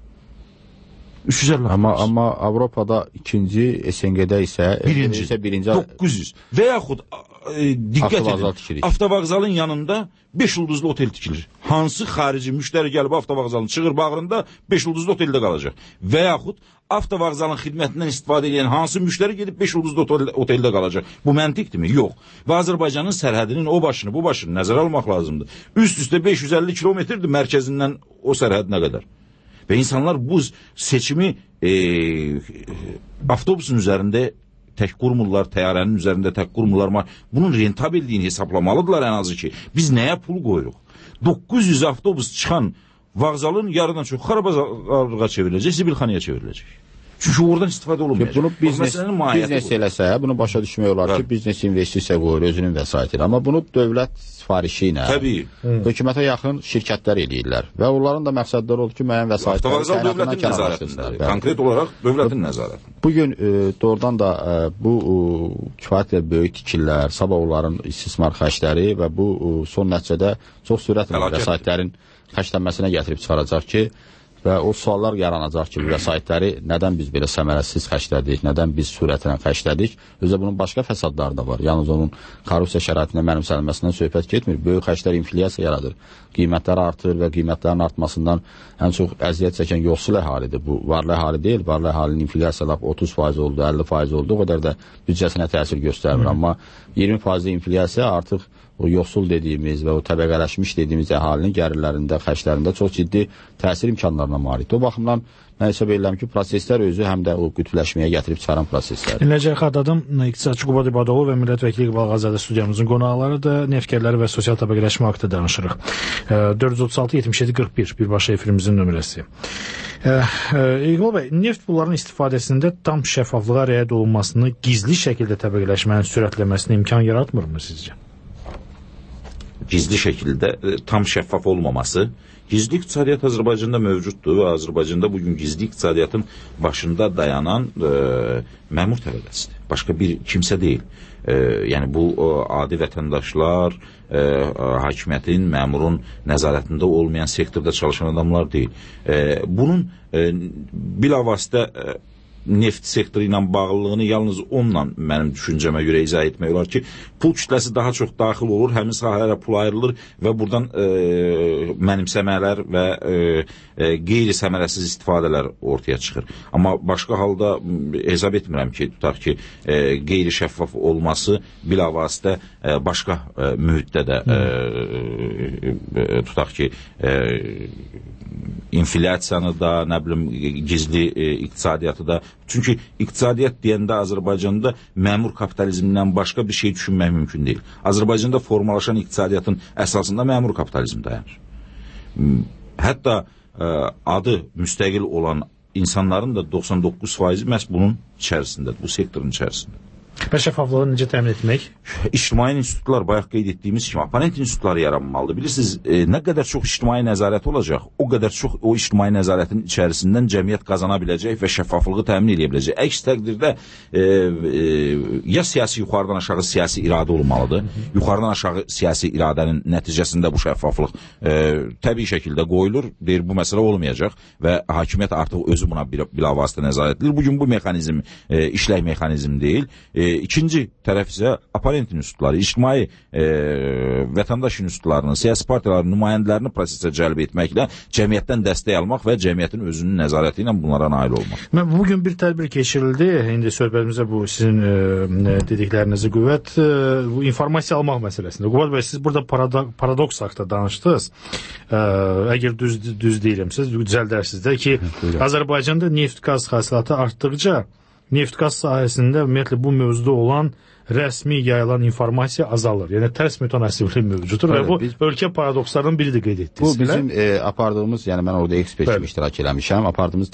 350 amma Avropada ikinci, SNG-də isə birinci 900 və yaxud diqqət edin, avtovağzalın yanında 5 ulduzlu otel tikilir. Hansı xarici müştəri gəlib avtovağzalın çığır bağrında 5 ulduzlu oteldə qalacaq. Və yaxud avtovağzalın xidmətindən istifadə edən hansı müştəri gedib 5 ulduzlu oteldə qalacaq. Bu məntiqdirmi? Yox. Və Azərbaycanın sərhədinin o başını, bu başını nəzərə almaq lazımdır. Üst-üstə 550 kilometrdir mərkəzindən o sərhədinə qədər. Və insanlar bu seçimi avtobusun üzərində tək qurmurlar, təyyarənin üzərində tək qurmurlar. Bunun rentabelliyini hesablamalıdırlar ən azı ki. Biz nəyə pul qoyuruq? 900 avtobus çıxan vağzalın yarıdan çox xarabazarlığa çevriləcək, zibilxanaya çevriləcək. Çünki oradan istifadə olunmayacaq. Bunu biznes eləsə, bunu başa düşmək olar ki, biznes investisiya qoyur, özünün vəsaitidir. Amma bunu dövlət sifarişi ilə, hökumətə yaxın şirkətlər eləyirlər. Və onların da məqsədləri olur ki, müəyyən vəsaitləri avtovağzal dövlətin nəzarətindədir. Konkret olaraq dövlətin nəzarətində. Bugün doğrudan da bu kifayətlə böyük tikillər, sabah onların istismar xərcləri və bu son nəticədə çox sürətlə vəsaitlərin xərclənməsinə gətirib çıxaracaq ki, və o suallar yaranacaq ki, bu vəsaitləri nədən biz belə səmərəsiz xərclədik, nədən biz sürətlə xərclədik. Özə bunun başqa fəsadları da var. Yalnız onun korrupsiya şəraitində mənimsənilməsindən söhbət getmir. Böyük xərclər inflyasiya yaradır. Qiymətlər artır və qiymətlərin artmasından ən çox əziyyət çəkən yoxsul əhalidir. Bu varlı əhali deyil. Varlı əhalinin inflyasiya 30% oldu, 50% oldu. O qədər də büdcəsinə təsir göstərmir. Amma 20% inflyasiya artıq o yoxsul dediyimiz və o təbəqələşmiş dediyimiz əhalinin gəlirlərində, xərclərində çox ciddi təsir imkanlarına malikdir. O baxımdan mən hesab edirəm ki, proseslər özü həm də o qütbləşməyə gətirib çıxaran proseslərdir. Eləcə xatırladım, İqtisadçı Qubad İbadoğlu və millət vəkili İqbal Ağazadə studiyamızın qonaqları da neft-gəlirləri və sosial təbəqələşmə haqqında danışırıq. 436-77-41 birbaşa efirimizin nömrəsi. İqbal bəy, neft pullarının istifadəsində tam şəffaflığa riayət olunmasını, gizli şəkildə təbəqələşmənin sürətlənməsinə imkan yaratmırmı sizcə? Gizli şəkildə tam şəffaf olmaması, gizli iqtisadiyyat Azərbaycanda mövcuddur və Azərbaycanda bugün gizli iqtisadiyyatın başında dayanan məmur təbəqəsidir. Başqa bir kimsə deyil. Yəni bu adi vətəndaşlar, hakimiyyətin, məmurun nəzarətində olmayan sektorda çalışan adamlar deyil. Bunun bilavasitə neft sektoru ilə bağlılığını yalnız onunla mənim düşüncəmə görə izah etmək olar ki, pul kütləsi daha çox daxil olur, həmin sahələrə pul ayrılır və buradan mənimsəmələr və qeyri-səmərəsiz istifadələr ortaya çıxır. Amma başqa halda hesab etmirəm ki, tutaq ki, qeyri-şəffaf olması bilavasitə başqa mühitdə də tutaq ki, inflyasiyanı da, nə bilim, gizli iqtisadiyyatı da. Çünki iqtisadiyyat deyəndə Azərbaycanda məmur kapitalizmindən başqa bir şey düşünmək mümkün deyil. Azərbaycanda formalaşan iqtisadiyyatın əsasında məmur kapitalizm dayanır. Hətta adı müstəqil olan insanların da 99% məhz bunun içərisindədir, bu sektorun içərisində. Və şəffaflığı necə təmin etmək? İctimai institutlar, bayaq qeyd etdiyimiz kimi, aparent institutları yaranmalıdır. Bilirsiniz, nə qədər çox ictimai nəzarət olacaq, o qədər çox o ictimai nəzarətin içərisindən cəmiyyət qazana biləcək və şəffaflığı təmin edə biləcək. Əks təqdirdə ya siyasi yuxarıdan aşağı siyasi iradə olmalıdır, yuxarıdan aşağı siyasi iradənin nəticəsində bu şəffaflıq təbii şəkildə qoyulur, deyir, bu məsələ olmayacaq və hakimiyyət artıq özü buna bilavasitə nəzarət edilir. Bugün bu mexanizm işlək mexanizm deyil. İkinci tərəf isə aparent institutları, ictimai vətəndaş institutlarının, siyasi partiyaların nümayəndələrini prosesə cəlb etməklə cəmiyyətdən dəstək almaq və cəmiyyətin özünün nəzarəti ilə bunlara nail olmaq. Bugün bir tədbir keçirildi. İndi söhbətimizə bu sizin dediklərinizi qüvvət, bu informasiya almaq məsələsində. Qüvvət bəy, siz burada paradoks haqda danışdınız. Əgər düz deyirəmsiz, düzəldərsiniz də ki, Azərbaycanda neft-qaz hasilatı artdıqca neft-qaz sahəsində ümumiyyətlə bu mövzuda olan rəsmi yayılan informasiya azalır. Yəni tərs mütənasiblik mövcuddur və bu ölkə paradokslarının biridir qeyd etdiniz. Bu bizim apardığımız, yəni mən orada ekspert kimi iştirak eləmişəm, apardığımız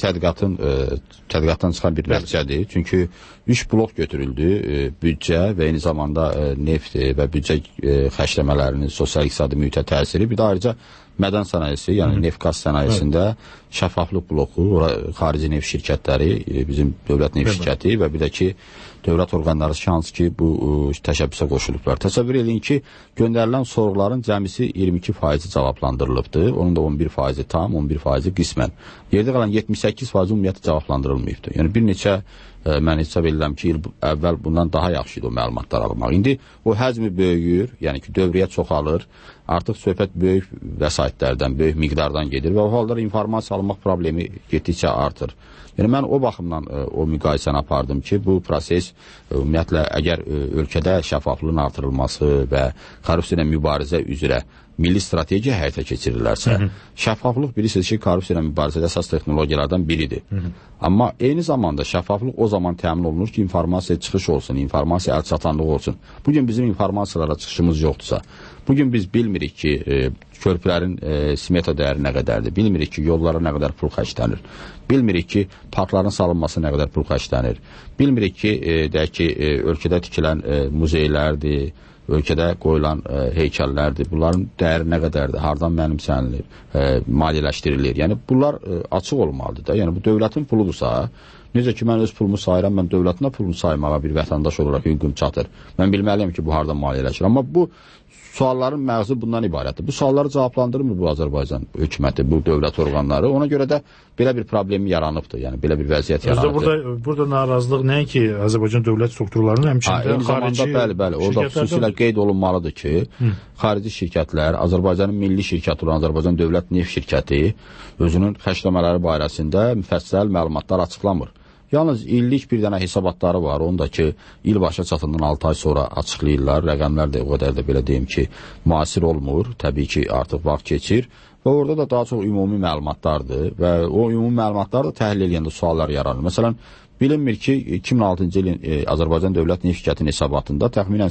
tədqiqatdan çıxan bir nəticədir. Çünki 3 blok götürüldü, büdcə və eyni zamanda neft və büdcə xərcləmələrinin sosial-iqtisadi mühitə təsiri, bir də ayrıca mədən sənayesi, yəni neft-qaz sənayesində şəffaflıq bloku, xarici neft şirkətləri, bizim dövlət neft şirkəti və bir də ki, dövlət orqanları hansı ki, bu təşəbbüsə qoşulublar. Təsəvvür edin ki, göndərilən sorğuların cəmisi 22% cavablandırılıbdır. Onun da 11% tam, 11% qismən. Yerdə qalan 78% ümumiyyətlə cavablandırılmayıbdır. Yəni bir neçə mən hesab edirəm ki, il əvvəl bundan daha yaxşı idi o məlumatlar almaq. İndi o həcmi böyüyür, yəni ki, dövriyyə çoxalır, artıq söhbət böyük vəsaitlərdən, böyük miqdardan gedir və o halda informasiya almaq problemi getdikcə artır. Yəni mən o baxımdan o müqayisəni apardım ki, bu proses ümumiyyətlə əgər ölkədə şəffaflığın artırılması və korrupsiya ilə mübarizə üzrə milli strategiya həyata keçirirlərsə, şəffaflıq bilirsiniz ki, korrupsiya ilə mübarizədə əsas texnologiyalardan biridir. Amma eyni zamanda şəffaflıq o zaman təmin olunur ki, informasiya çıxış olsun, informasiya əlçatanlığı olsun. Bugün bizim informasiyalara çıxışımız yoxdursa, bugün biz bilmirik ki, körpülərin smeta dəyəri nə qədərdir, bilmirik ki, yollara nə qədər pul xərclənir, bilmirik ki, parkların salınması nə qədər pul xərclənir, bilmirik ki, deyək ki, ölkədə tikilən muzeylərdir, ölkədə qoyulan heykəllərdir, bunların dəyəri nə qədərdir, hardan mənimsənilir, maliyyələşdirilir. Yəni, bunlar açıq olmalıdır da. Yəni, bu dövlətin puludursa, necə ki, mən öz pulumu sayıram, mən dövlətinə pulumu saymağa bir vətəndaş olaraq hüququm çatır. Mən bilməliyəm ki, bu hardan maliyyələşir. Amma bu sualların məğzi bundan ibarətdir. Bu sualları cavablandırmır bu Azərbaycan hökuməti, bu dövlət orqanları. Ona görə də belə bir problemi yaranıbdır. Yəni belə bir vəziyyət yaranıbdır. Burada narazılıq nəinki Azərbaycan dövlət strukturlarının həmçində xarici bəli, orada xüsusilə qeyd olunmalıdır ki, xarici şirkətlər, Azərbaycanın milli şirkəti olan Azərbaycan Dövlət Neft Şirkəti özünün xərcləmələri barəsində müfəssəl məlumatlar açıqlamır. Yalnız illik bir dənə hesabatları var, onu da ki, il başa çatından 6 ay sonra açıqlayırlar. Rəqəmlər də o qədər də belə deyim ki, müasir olmur. Təbii ki, artıq vaxt keçir və orada da daha çox ümumi məlumatlardır və o ümumi məlumatlar da təhlil edəndə suallar yaranır. Məsələn, bilinmir ki, 2006-cı ilin Azərbaycan Dövlət Neft Şirkətinin hesabatında təxminən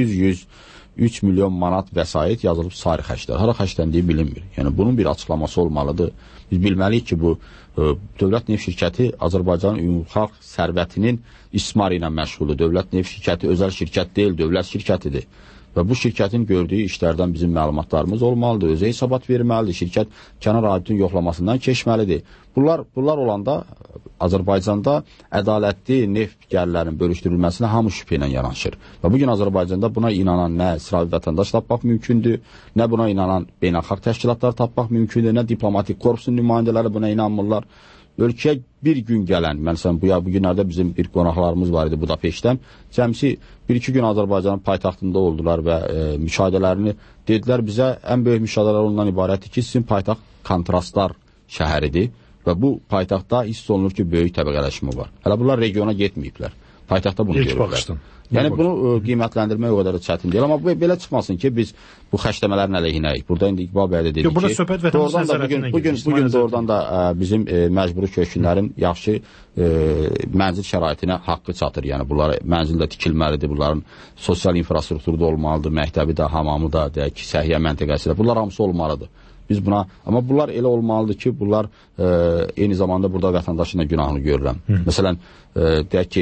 803 milyon manat vəsait yazılıb sari xərclər. Hara xərcləndiyi bilinmir. Yəni, bunun bir açıqlaması olmalıdır. Biz bilməliyik ki, bu Dövlət Neft Şirkəti Azərbaycanın ümumxalq sərvətinin istismarı ilə məşğuldur. Dövlət Neft Şirkəti özəl şirkət deyil, dövlət şirkətidir. Və bu şirkətin gördüyü işlərdən bizim məlumatlarımız olmalıdır, özə hesabat verməlidir, şirkət kənar auditin yoxlamasından keçməlidir. Bunlar olanda Azərbaycanda ədalətli neft gəlirlərinin bölüşdürülməsinə hamı şübhə ilə yanaşır. Və bugün Azərbaycanda buna inanan nə sıravi vətəndaş tapmaq mümkündür, nə buna inanan beynəlxalq təşkilatlar tapmaq mümkündür, nə diplomatik korpusun nümayəndələri buna inanmırlar. Ölkəyə bir gün gələn, məsələn, bu günlərdə bizim bir qonaqlarımız var idi Budapeştdən, cəmsi 1-2 gün Azərbaycanın paytaxtında oldular və müşahidələrini dedilər bizə, ən böyük müşahidələr ondan ibarətdir ki, sizin paytaxt kontrastlar şəhəridir və bu paytaxtda hiss olunur ki, böyük təbəqələşmə var. Hələ bunlar regiona getməyiblər, paytaxtda bunu görürlər. Yəni, bunu qiymətləndirmək o qədər çətin deyil. Amma belə çıxmasın ki, biz bu xərcləmələrin əleyhinəyik. Burada indi İqbal bəy də dedi ki, burada söhbət vətəndaş nəzarətindən gedir. Bugün doğrudan da bizim məcburi köçkünlərin yaxşı mənzil şəraitinə haqqı çatır. Yəni, bunlar mənzildə tikilməlidir, bunların sosial infrastrukturu da olmalıdır, məktəbi də, hamamı da, deyək ki, səhiyyə məntəqəsi də. Bunlar hamısı olmalıdır. Biz buna, amma bunlar elə olmalıdır ki, bunlar eyni zamanda burada vətəndaşın da günahını görürəm. Məsələn, deyək ki,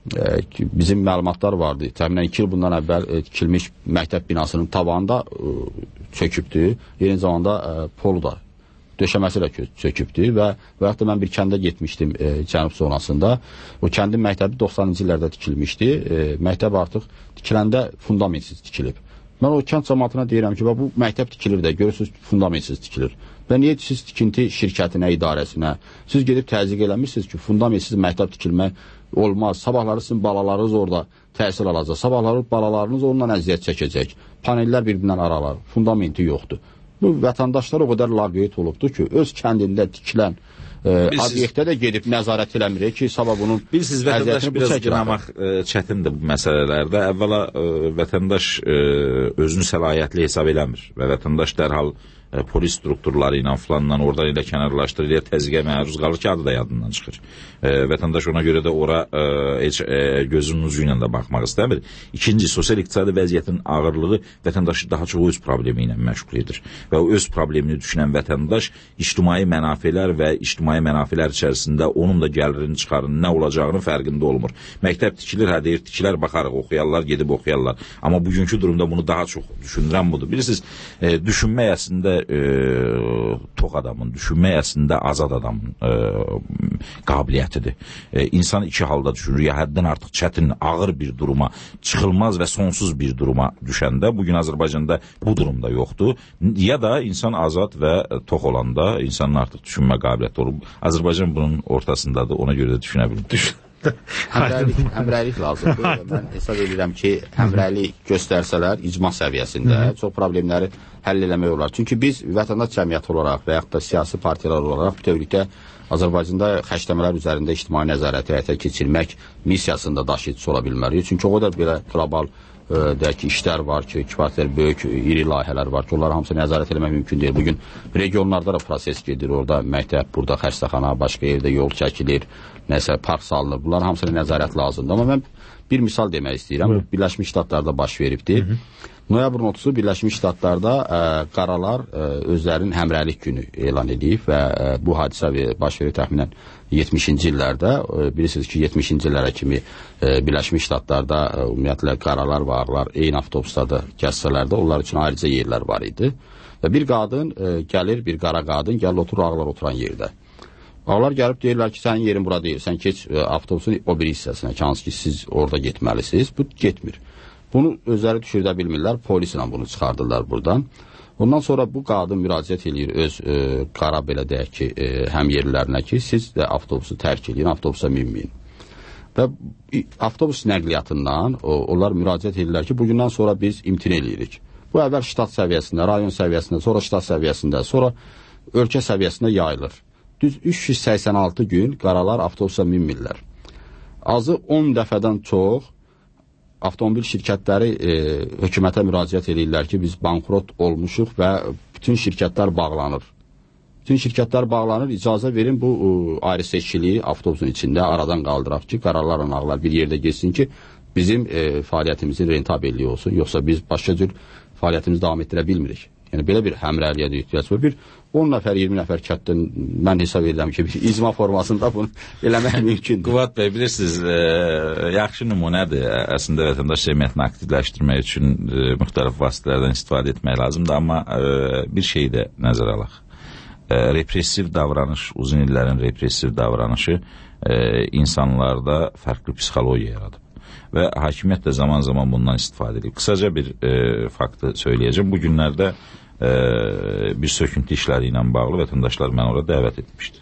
bizim məlumatlar vardı. Təxminən 2 il bundan əvvəl tikilmiş məktəb binasının tavanı da çökübdü. Eyni zamanda polu da döşəməsi də çökübdü və yaxud da mən bir kəndə getmişdim cənub zonasında. O kəndin məktəbi 90-cı illərdə tikilmişdi. Məktəb artıq tikiləndə fundamentsiz tikilib. Mən o kənd cəmaatına deyirəm ki, bu məktəb tikilir də, görürsünüz fundamentsiz tikilir. Və niyə siz tikinti şirkətinə, idarəsinə, siz gedib təzyiq eləmişsiniz ki, fundamentsiz məktəb tikilmək olmaz. Sabahları sizin balalarınız orada təhsil alacaq. Sabahları balalarınız onunla əziyyət çəkəcək. Panellər bir-birindən aralar. Fundamenti yoxdur. Bu vətəndaşlar o qədər laqeyd olubdur ki, öz kəndində tikilən obyektə də gedib nəzarət eləmir ki, sabah bunun bilirsiniz, vətəndaş biraz qınamaq çətindir bu məsələlərdə. Əvvəla vətəndaş özünü səlahiyyətli hesab eləmir və vətəndaş dərhal polis strukturları ilə filanla oradan elə kənarlaşdırır, təzyiqə məruz qalır ki, adı da yadından çıxır. Vətəndaş ona görə də ora heç gözünün ucu ilə də baxmaq istəmir. İkinci, sosial-iqtisadi vəziyyətin ağırlığı vətəndaşı daha çox öz problemi ilə məşğul edir. Və o öz problemini düşünən vətəndaş ictimai mənafelər və ictimai mənafelər içərisində onun da gəlirini çıxarın, nə olacağının fərqində olmur. Məktəb tikilir, deyir, tikilər, baxarıq, oxuyarlar, gedib oxuyarlar. Amma bugünkü durumda bunu daha çox düşünürəm budur. Bilirsiniz, düşünmək əslində tox adamın, düşünmək əslində azad adamın qabiliyyətidir. İnsan iki halda düşünür, ya həddən artıq çətin, ağır bir duruma, çıxılmaz və sonsuz bir duruma düşəndə, bugün Azərbaycanda bu durumda yoxdur, ya da insan azad və tox olanda insanın artıq düşünmə qabiliyyəti olur. Azərbaycan bunun ortasındadır, ona görə də düşünə bilir. Həmrəylik lazımdır. Mən hesab edirəm ki, həmrəylik göstərsələr icma səviyyəsində çox problemləri həll eləmək olar. Çünki biz vətəndaş cəmiyyəti olaraq və yaxud da siyasi partiyalar olaraq bütövlükdə Azərbaycanda xərcləmələr üzərində ictimai nəzarəti həyata keçirmək missiyasında daşıyıcısı ola bilməliyik. Çünki o qədər belə qlobal deyək ki, işlər var ki, kifayətlər böyük, iri layihələr var ki, onları hamısı nəzarət eləmək mümkün deyil. Bugün regionlarda da proses gedir, orada məktəb, burada xərcləxana, başqa yerdə yol çəkilir, nəsə park salınır. Bunların hamısına nəzarət lazımdır. Amma mən bir misal demək istəyirəm. Birləşmiş Ştatlarda baş veribdir. Noyabrın 30-u Birləşmiş Ştatlarda qaralar özlərinin həmrəylik günü elan edib və bu hadisə baş verir təxminən 70-ci illərdə. Bilirsiniz ki, 70-ci illərə kimi Birləşmiş Ştatlarda ümumiyyətlə qaralar və ağlar eyni avtobuslarda gəzsələrdə onlar üçün ayrıca yerlər var idi. Və bir qadın gəlir, bir qara qadın gəlir oturur ağlar oturan yerdə. Ağlar gəlib deyirlər ki, sənin yerin bura deyil, sən keç avtobusun o bir hissəsinə, hansı ki, siz orada getməlisiniz. Bu getmir. Bunu özləri düşürdə bilmirlər, polislə bunu çıxardırlar buradan. Ondan sonra bu qadın müraciət edir öz qara belə deyək ki, həm yerlərinə ki, siz də avtobusu tərk edin, avtobusa minməyin. Və avtobus nəqliyyatından onlar müraciət edirlər ki, bugündən sonra biz imtina edirik. Bu əvvəl ştat səviyyəsində, rayon səviyyəsində, sonra ştat səviyyəsində, sonra ölkə səviyyəsində yayılır. Düz 386 gün qaralar avtobusa minmirlər. Azı 10 dəfədən çox avtomobil şirkətləri hökumətə müraciət edirlər ki, biz bankrot olmuşuq və bütün şirkətlər bağlanır. Bütün şirkətlər bağlanır, icazə verin bu ayrı seçkiliyi avtobusun içində aradan qaldıraq ki, qararlarla ağlar bir yerdə geçsin ki, bizim fəaliyyətimizin rentabelliyi olsun, yoxsa biz başqa cür fəaliyyətimizi davam etdirə bilmirik. Yəni, belə bir həmrəyliyə də ihtiyac var. Bir 10 nəfər, 20 nəfər kətdən mən hesab edirəm ki, bir icma formasında bunu eləmək mümkündür. Quvat bəy, bilirsiniz, yaxşı nümunədir. Əslində vətəndaş cəmiyyətini aktivləşdirmək üçün müxtəlif vasitələrdən istifadə etmək lazımdır, amma bir şey də nəzərə alaq. Repressiv davranış, uzun illərin repressiv davranışı insanlarda fərqli psixologiya yaradıb. Və hakimiyyət də zaman-zaman bundan istifadə edir. Qısaca bir faktı söyləyəcəm. Bu günlərdə bir söküntü işləri ilə bağlı vətəndaşlar mən ora dəvət etmişdi.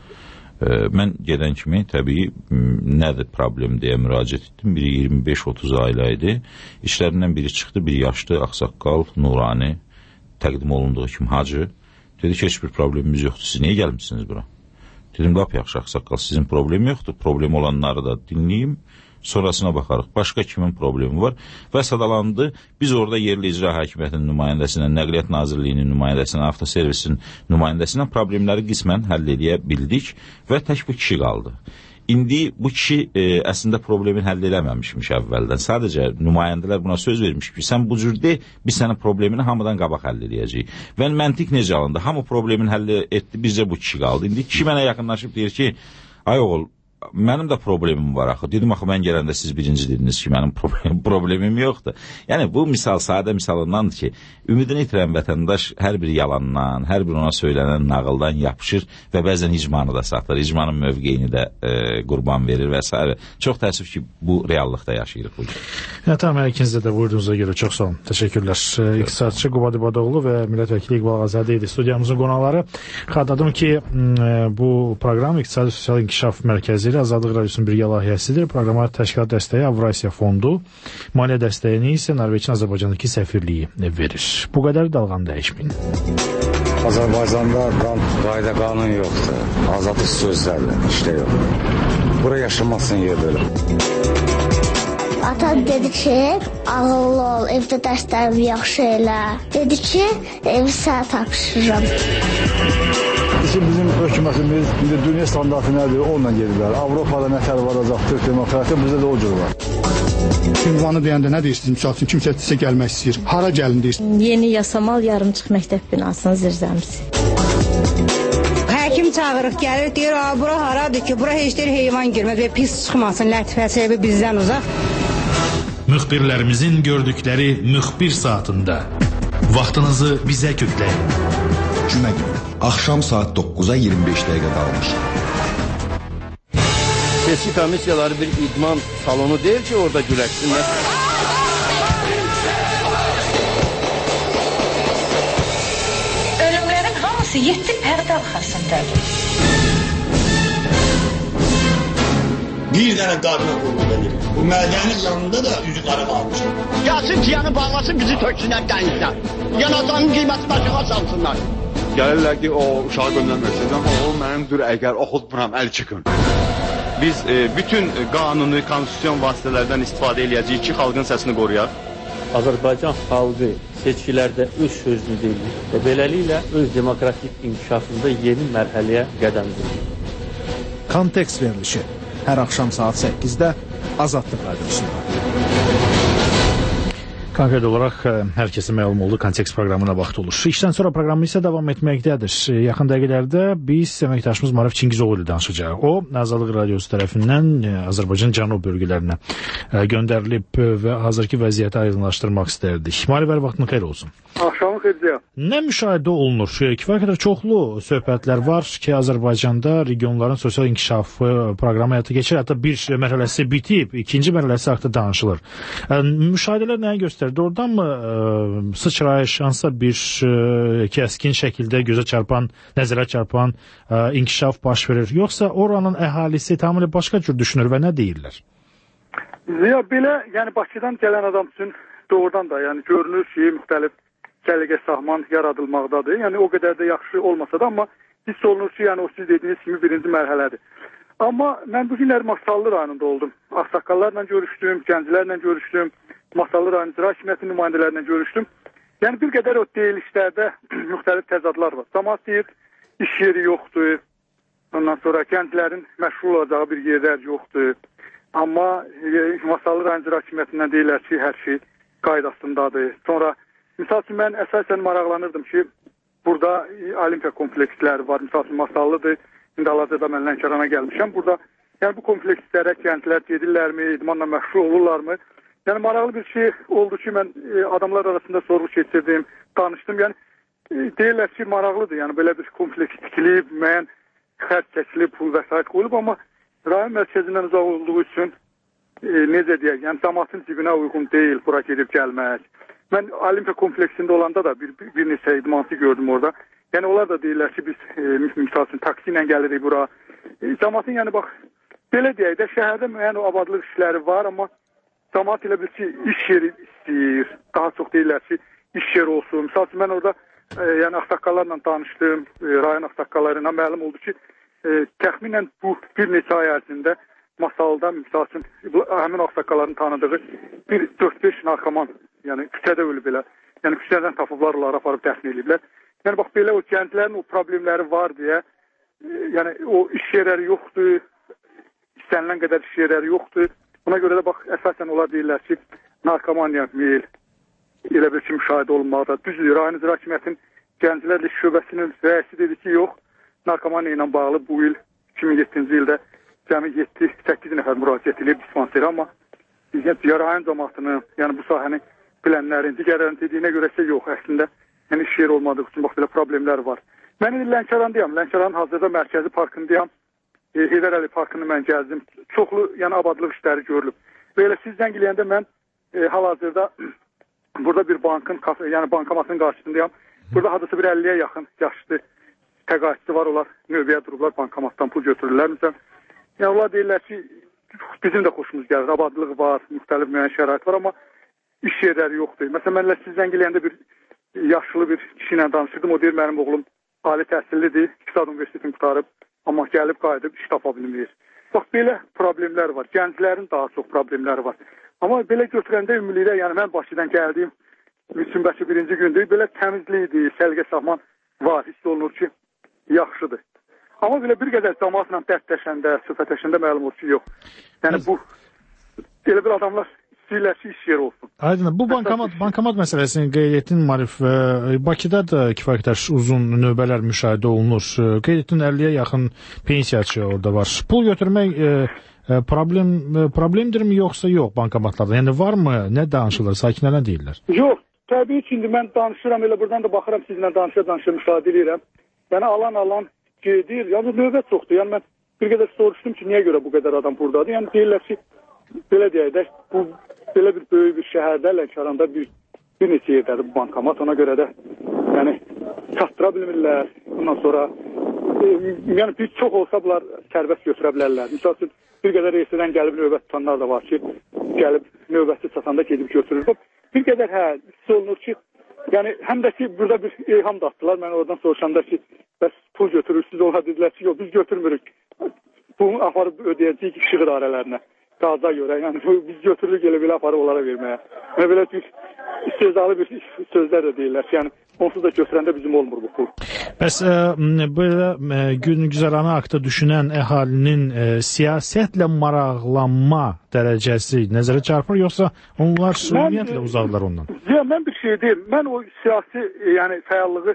Mən gedən kimi təbii nədir problem deyə müraciət etdim. Biri 25-30 ailə idi. İşlərindən biri çıxdı, bir yaşlı, ağsaqqal, nurani, təqdim olunduğu kimi hacı. Dedi ki, heç bir problemimiz yoxdur, siz niyə gəlmişsiniz bura? Dedim, lap yaxşı ağsaqqal, sizin problem yoxdur, problem olanları da dinləyim. Sonrasına baxarıq. Başqa kimin problemi var? Və sadalandı. Biz orada yerli icra hakimiyyətinin nümayəndəsinə, Nəqliyyat Nazirliyinin nümayəndəsinə, avtoservisin nümayəndəsinə problemləri qismən həll edə bildik və tək bu kişi qaldı. İndi bu kişi əslində problemi həll eləməmişmiş əvvəldən. Sadəcə nümayəndələr buna söz vermiş ki, sən bu cür de, biz sənin problemini hamıdan qabaq həll edəcəyik. Və məntiq necə alındı? Hamı problemini həll etdi, bizcə bu kişi qaldı. İndi kişi mənə yaxınlaşıb deyir ki, ay oğul, mənim də problemim var axı. Dedim axı mən gələndə siz birinci dediniz ki, mənim problemim yoxdur. Yəni bu misal sadə misalındandır ki, ümidini itirən vətəndaş hər bir yalandan, hər bir ona söylənən nağıldan yapışır və bəzən icmanı da satır. İcmanın mövqeyini də qurban verir və s. Çox təəssüf ki, bu reallıqda yaşayırıq bugün. Tamam, ikinizdə də buyurduğunuza görə çox sağ olun. Təşəkkürlər. İqtisadçı Qubad İbadoğlu və millət vəkili İqbal Ağazadə idi studiyamızın qonaqları. Xatırladım ki, bu proqram İqtisadi Sosial İnkişaf Mərkəzi ilə Azadlıq Radiosunun bir layihəsidir. Proqrama təşkilat dəstəyi Avrasiya Fondu, maliyyə dəstəyini isə Norveçin Azərbaycandakı səfirliyi verir. Bu qədər dalğanı dəyişməyin. Azərbaycanda qayda qanun yoxdur. Azadlıq sözlərlə işlə yox. Bura yaşamasın yer belə. Ata dedi ki, ağıllı ol, evdə dərslərimi yaxşı elə. Dedi ki, evi sənə tapşırıram. Bizim hökumətimiz indi dünya standartı nədir, onunla gedirlər. Avropada nətər varacaqdır, demokratiya bizdə də o cür var. Ünvanı deyəndə nə deyirsiniz? Misal üçün kimsə sizə gəlmək istəyir. Hara gəlin deyirsiniz? Yeni Yasamal yarımçıq məktəb binasının zirzəmisi. Həkim çağırıq gəlir, deyir, bura haradır ki, bura heç deyir heyvan girməz və pis çıxmasın, lətifəsi evi bizdən uzaq. Müxbirlərimizin gördükləri müxbir saatında vaxtınızı bizə kökləyin. Cümə günü, axşam saat 9-a 25 dəqiqə qalmış. Seçki komissiyaları bir idman salonu deyil ki, orada güləşsinlər. Ölümlərin hamısı 7 pərdə arxasındadır. Bir dənə qadına qulluq edir. Bu mədənin yanında da üzü qara qalmışdır. Gəlsin tiyanı bağlasın, bizi töksünlər dənizdən. Yanatanın qiyməti başına salsınlar. Gəlirlər ki, o uşağı göndərməsin, amma o mənimdir, əgər oxutmuram, əl çıxın. Biz bütün qanuni, konstitusyon vasitələrdən istifadə edəcəyik ki, xalqın səsini qoruyaq. Azərbaycan xalqı seçkilərdə öz sözünü deyir və beləliklə öz demokratik inkişafında yeni mərhələyə qədəm qoyur. Kontekst verilişi hər axşam saat 8-də Azadlıq Radiosunda. Konkret olaraq hər kəsə məlum oldu, kontekst proqramına vaxt olur. İşdən sonra proqramı isə davam etməkdədir. Yaxın dəqiqələrdə biz əməkdaşımız Marif Çingizoğlu ilə danışacağıq. O, Azadlıq Radiosu tərəfindən Azərbaycan cənub bölgələrinə göndərilib və hazırki vəziyyəti aydınlaşdırmaq istərdik. Marif, hər vaxtın xeyir olsun. Axşamın xeyir. Nə müşahidə olunur? Kifayət qədər çoxlu söhbətlər var ki, Azərbaycanda regionların sosial inkişafı proqramı həyata keçir. Hətta bir mərhələsi bitib, ikinci mərhələsi haqqında danışılır. Müşahidələr nəyə göstərir? Oradan mı sıçrayış, hansısa bir kəskin şəkildə gözə çarpan, nəzərə çarpan inkişaf baş verir? Yoxsa oranın əhalisi tamamilə başqa cür düşünür və nə deyirlər? Ya belə, yəni Bakıdan gələn adam üçün doğrudan da, yəni görünür ki, müxtəlif səliqə sahman yaradılmaqdadır. Yəni o qədər də yaxşı olmasa da, amma hiss olunur ki, yəni o siz dediyiniz kimi birinci mərhələdir. Amma mən bu günlər Masallı rayonunda oldum. Ağsaqqallarla görüşdüm, gənclərlə görüşdüm, Masallı rayon icra hakimiyyəti nümayəndələrlə görüşdüm. Yəni bir qədər o deyilişlərdə müxtəlif təzadlar var. Camaat deyir, iş yeri yoxdur. Ondan sonra gənclərin məşğul olacağı bir yerlər yoxdur. Amma Masallı rayon icra hakimiyyətindən deyirlər ki, hər şey qaydasındadır. Sonra misal üçün mən əsasən maraqlanırdım ki, burada olimpiya kompleksləri var. Misal üçün Masallıdır. İndi Alacada mən Lənkərana gəlmişəm. Burada yəni bu komplekslərə gənclər gedirlərmi, idmanla məşğul olurlarmı? Yəni maraqlı bir şey oldu ki, mən adamlar arasında sorğu keçirdim, danışdım. Yəni deyirlər ki, maraqlıdır. Yəni belə bir kompleks tikilib, müəyyən xərc çəkilib, pul vəsait qoyulub, amma rayon mərkəzindən uzaq olduğu üçün necə deyək, yəni cəmaatın cibinə uyğun deyil bura gedib gəlmək. Mən olimpiya kompleksində olanda da bir neçə idmançı gördüm orada. Yəni onlar da deyirlər ki, biz misal üçün taksi ilə gəlirik bura. Cəmaatın yəni bax belə deyək də şəhərdə müəyyən o abadlıq işləri var, amma cəmaat elə bil ki, iş yeri istəyir. Daha çox deyirlər ki, iş yeri olsun. Misal üçün mən orada yəni ağsaqqallarla danışdım, rayon ağsaqqallarına məlum oldu ki, təxminən bu bir neçə ay ərzində Masalda misal üçün həmin ağsaqqalların tanıdığı bir 4-5 narkoman, yəni küçədə ölüb belə. Yəni küçədən tapıblar, onları aparıb dəfn ediblər. Yəni bax belə o gənclərin o problemləri var deyə, yəni o iş yerləri yoxdur, istənilən qədər iş yerləri yoxdur. Buna görə də bax əsasən onlar deyirlər ki, narkomaniya meyil elə bir ki müşahidə olunmaqda. Düzdür, rayon icra hakimiyyətinin gənclərlə şöbəsinin rəisi dedi ki, yox, narkomaniya ilə bağlı bu il 2007-ci ildə cəmi 7-8 nəfər müraciət edib dispanserə, amma rayon cəmaatının, yəni bu sahəni bilənlərin, digərlərin dediyinə görə isə yox, əslində yəni iş yeri olmadığı üçün bax belə problemlər var. Mən Lənkərandayam, Lənkəranın hazırda mərkəzi parkındayam, Heydər Əliyev parkını mən gəzdim, çoxlu yəni abadlıq işləri görülüb. Və elə siz zəng eləyəndə mən hal-hazırda burada bir bankın, yəni bankomatın qarşısındayam. Burada hadisi bir 50-yə yaxın yaşlı təqaüdçü var, onlar növbəyə durublar, bankomatdan pul götürürlər. Məsələn, yəni onlar deyirlər ki, bizim də xoşumuz gəlir, abadlıq var, müxtəlif müəyyən şərait var, amma iş yerləri yoxdur. Məsələn, mənlə siz zəng eləyəndə bir yaşlı bir kişi ilə danışırdım, o deyir, mənim oğlum ali təhsillidir, İqtisad Universitetini qutarıb, amma gəlib qayıdıb iş tapa bilmir. Bax, belə problemlər var, gənclərin daha çox problemləri var. Amma belə götürəndə ümumilikdə, yəni mən Bakıdan gəldiyim Müslümbəki birinci gündür, belə təmizlikdir, səlqə sahman var, hiss olunur ki, yaxşıdır. Amma belə bir qədər cəmaatla dərdləşəndə, söhbətləşəndə məlum olur ki, yox. Yəni bu, elə bir adamlar istəyirlər ki, iş yeri olsun. Aydın, bu bankomat məsələsini qeyd etdin, Marif. Bakıda da kifayət qədər uzun növbələr müşahidə olunur. Qeyd etdin 50-yə yaxın pensiyaçı orada var. Pul götürmək problemdirmi yoxsa yox bankomatlarda? Yəni varmı? Nə danışılır? Sakinlər nə deyirlər? Yox, təbii ki, indi mən danışıram, elə buradan da baxıram, sizinlə danışa müşahidə edirəm. Yəni alan gedir. Yəni növbət çoxdur. Yəni mən bir qədər soruşdum ki, niyə görə bu qədər adam buradadır? Yəni deyirlər ki, belə deyək də, bu belə bir böyük bir şəhərdə, Lənkəranda bir neçə yerdədir bu bankomat. Ona görə də yəni çatdıra bilmirlər. Ondan sonra yəni bir çox olsa bunlar sərbəst götürə bilərlər. Misal üçün bir qədər reysədən gəlib növbət tutanlar da var ki, gəlib növbəti çatanda gedib götürür. Bir qədər hiss olunur ki, yəni həm də ki, burada bir ilham da atdılar. Mən oradan soruşanda ki, bəs pul götürürsünüz, onlar dedilər ki, yox, biz götürmürük. Bunu aparıb ödəyəcəyik işıq idarələrinə. Qaza görə, yəni biz götürürük elə-belə aparıb onlara verməyə. Yəni belə bir istehzalı bir sözlər də deyirlər ki, yəni onsuz da götürəndə bizim olmur bu pul. Bəs belə gün-güzəranı haqda düşünən əhalinin siyasətlə maraqlanma dərəcəsi nəzərə çarpır, yoxsa onlar ümumiyyətlə uzaqlar ondan? Mən bir şey deyim, mən o siyasi yəni fəallığı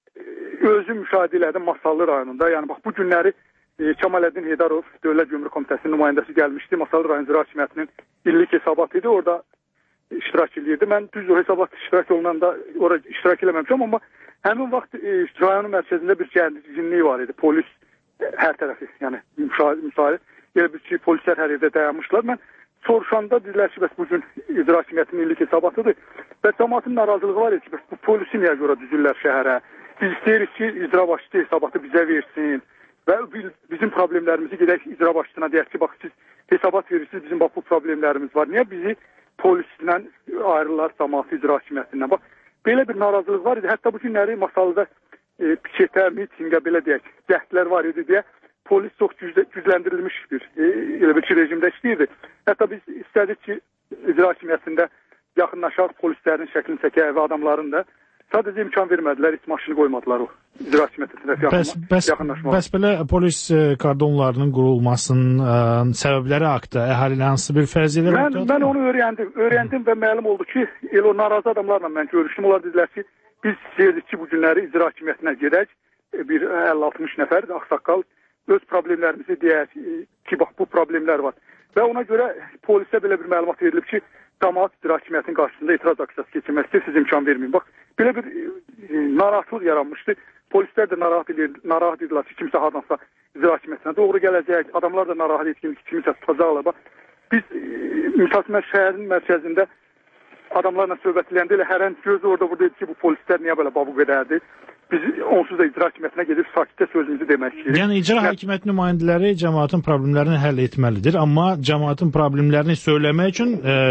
özüm müşahidə elədim Masallı rayonunda. Yəni bax bu günləri Kemaləddin Heydarov Dövlət Gömrük Komitəsinin nümayəndəsi gəlmişdi. Masallı rayon icra hakimiyyətinin illik hesabatı idi. Orada iştirak edirdi. Mən düz o hesabat iştirak olunanda orada iştirak eləməmişəm, amma həmin vaxt rayonun mərkəzində bir gərginlik var idi. Polis hər tərəfi, yəni müsaade. Elə bir ki, polislər hər yerdə dayanmışlar. Mən soruşanda dedilər ki, bəs bugün icra hakimiyyətinin illik hesabatıdır. Və cəmaatın narazılığı var idi ki, bəs bu polisi niyə görə düzürlər şəhərə? Biz istəyirik ki, icra başçı hesabatı bizə versin. Və bizim problemlərimizi gedək icra başçısına deyək ki, bax siz hesabat verirsiniz, bizim bax bu problemlərimiz var. Niyə bizi polislə ayrılar cəmaatı icra hakimiyyətindən? Bax, belə bir narazılıq var idi. Hətta bu günləri Masallıda piketə, mitingə belə deyək, cəhdlər var idi deyə polis çox gücləndirilmiş elə bir rejimdə işləyirdi. Hətta biz istədik ki, icra hakimiyyətində yaxınlaşaq polislərin şəklini çəkək və adamların da sadəcə imkan vermədilər, heç maşını qoymadılar o icra hakimiyyətində yaxınlaşmaq. Bəs belə polis kordonlarının qurulmasının səbəbləri haqda əhalilə hansı bir fərziyyələr ortaya? Mən onu öyrəndim və məlum oldu ki, elə o narazı adamlarla mən görüşdüm. Onlar dedilər ki, biz istəyirdik ki, bu günləri icra hakimiyyətinə gedək, bir 50-60 nəfər ağsaqqal öz problemlərimizi deyək ki, bax bu problemlər var. Və ona görə polisə belə bir məlumat verilib ki, cəmaat icra hakimiyyətinin qarşısında etiraz aksiyası keçirmək istəyir, siz imkan verməyin. Bax, belə bir narahatlıq yaranmışdı. Polislər də narahat edirlər ki, kimsə hadansa icra hakimiyyətinə doğru gələcək. Adamlar da narahat edir ki, kimsə tutacaqlar. Bax, biz müsasilə şəhərin mərkəzində adamlarla söhbət edəndə elə hər an göz orada burada idi ki, bu polislər niyə belə babu qədərdir? Biz onsuz da icra hakimiyyətinə gedib sakitcə sözümüzü demək istəyirik. Yəni icra hakimiyyəti nümayəndələri cəmaatın problemlərini həll etməlidir, amma cəmaatın problemlərini söyləmək üçün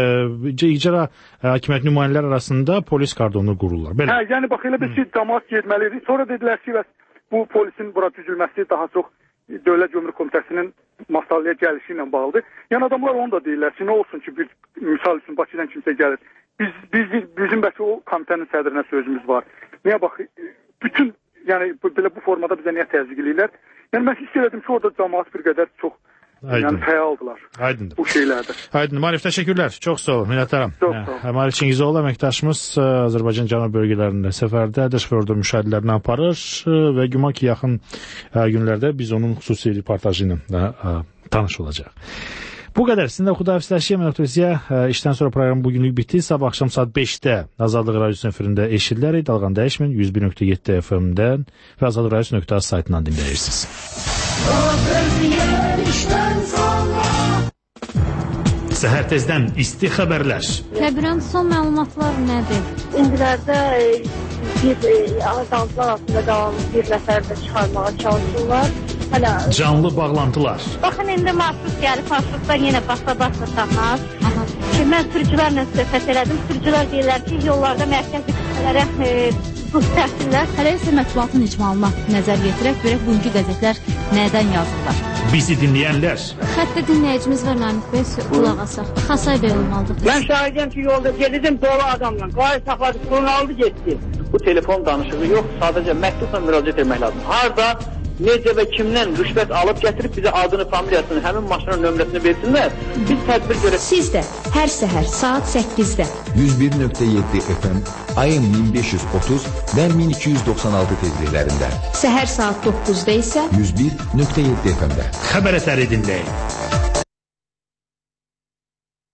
icra hakimiyyəti nümayəndələri arasında polis kordonu qururlar. Belə. Yəni bax elə bir ki, cəmaat getməlidir. Sonra dedilər ki, bu polisin bura düzülməsi daha çox Dövlət Gömrük Komitəsinin Masallıya gəlişi ilə bağlıdır. Yəni adamlar onu da deyirlər ki, nə olsun ki, bir misal üçün Bakıdan kimsə gəlir. Bizim bəlkə o komitənin sədrinə sözümüz var. Niyə bax, bütün, yəni belə bu formada bizə niyə təzyiq edirlər? Yəni mən hiss elədim ki, orada cəmaat bir qədər çox yəni fəaldılar. Aydındır. Bu şeylərdə. Aydındır. Marif, təşəkkürlər. Çox sağ olun, minnətdaram. Marif Çingizoğlu əməkdaşımız Azərbaycan cənub bölgələrində səfərdədir, orada müşahidələrini aparır və güman ki, yaxın günlərdə biz onun xüsusi reportajı ilə tanış olacaq. Bu qədər. Sizinlə xudahafizləşəyəm. İşdən sonra proqram bugünlük bitdi. Sabah axşam saat 5-də Azadlıq Radiosunun efirində eşidilərik. Dalğan dəyişməyin 101.7 FM-dən və azadlıqradiosu.az saytından dinləyirsiniz. Səhər tezdən isti xəbərlər. Təbirən son məlumatlar nədir? İndilərdə bir azaltılar altında qalan bir nəfər də çıxarmağa çalışırlar. Canlı bağlantılar. Baxın, indi marşrut gəlib, marşrutlar yenə basa-basa tapmaz. Mən sürücülərlə söhbət elədim. Sürücülər deyirlər ki, yollarda mərkəzi kütlələrə buz təhsillər. Hələ isə mətbuatın icmalına nəzər yetirək, görək bugünkü qəzetlər nədən yazırlar. Bizi dinləyənlər. Xəttə dinləyicimiz var Namik bəy, qulaq asaq. Xasay bəy olmalıdır. Mən şahidəm ki, yolda gedirdim dolu adamla. Qayı saxladı, pulunu aldı, getdi. Bu telefon danışığı yox, sadəcə məktubla müraciət etmək lazım. Harda, necə və kimdən rüşvət alıb gətirib bizə adını, familiyasını, həmin maşının nömrəsini versinlər. Biz tədbir görək. Siz də hər səhər saat 8-də 101.7 FM, AM 1530 və 1296 tezliklərində. Səhər saat 9-da isə 101.7 FM-də. Xəbər əsəri dinləyin.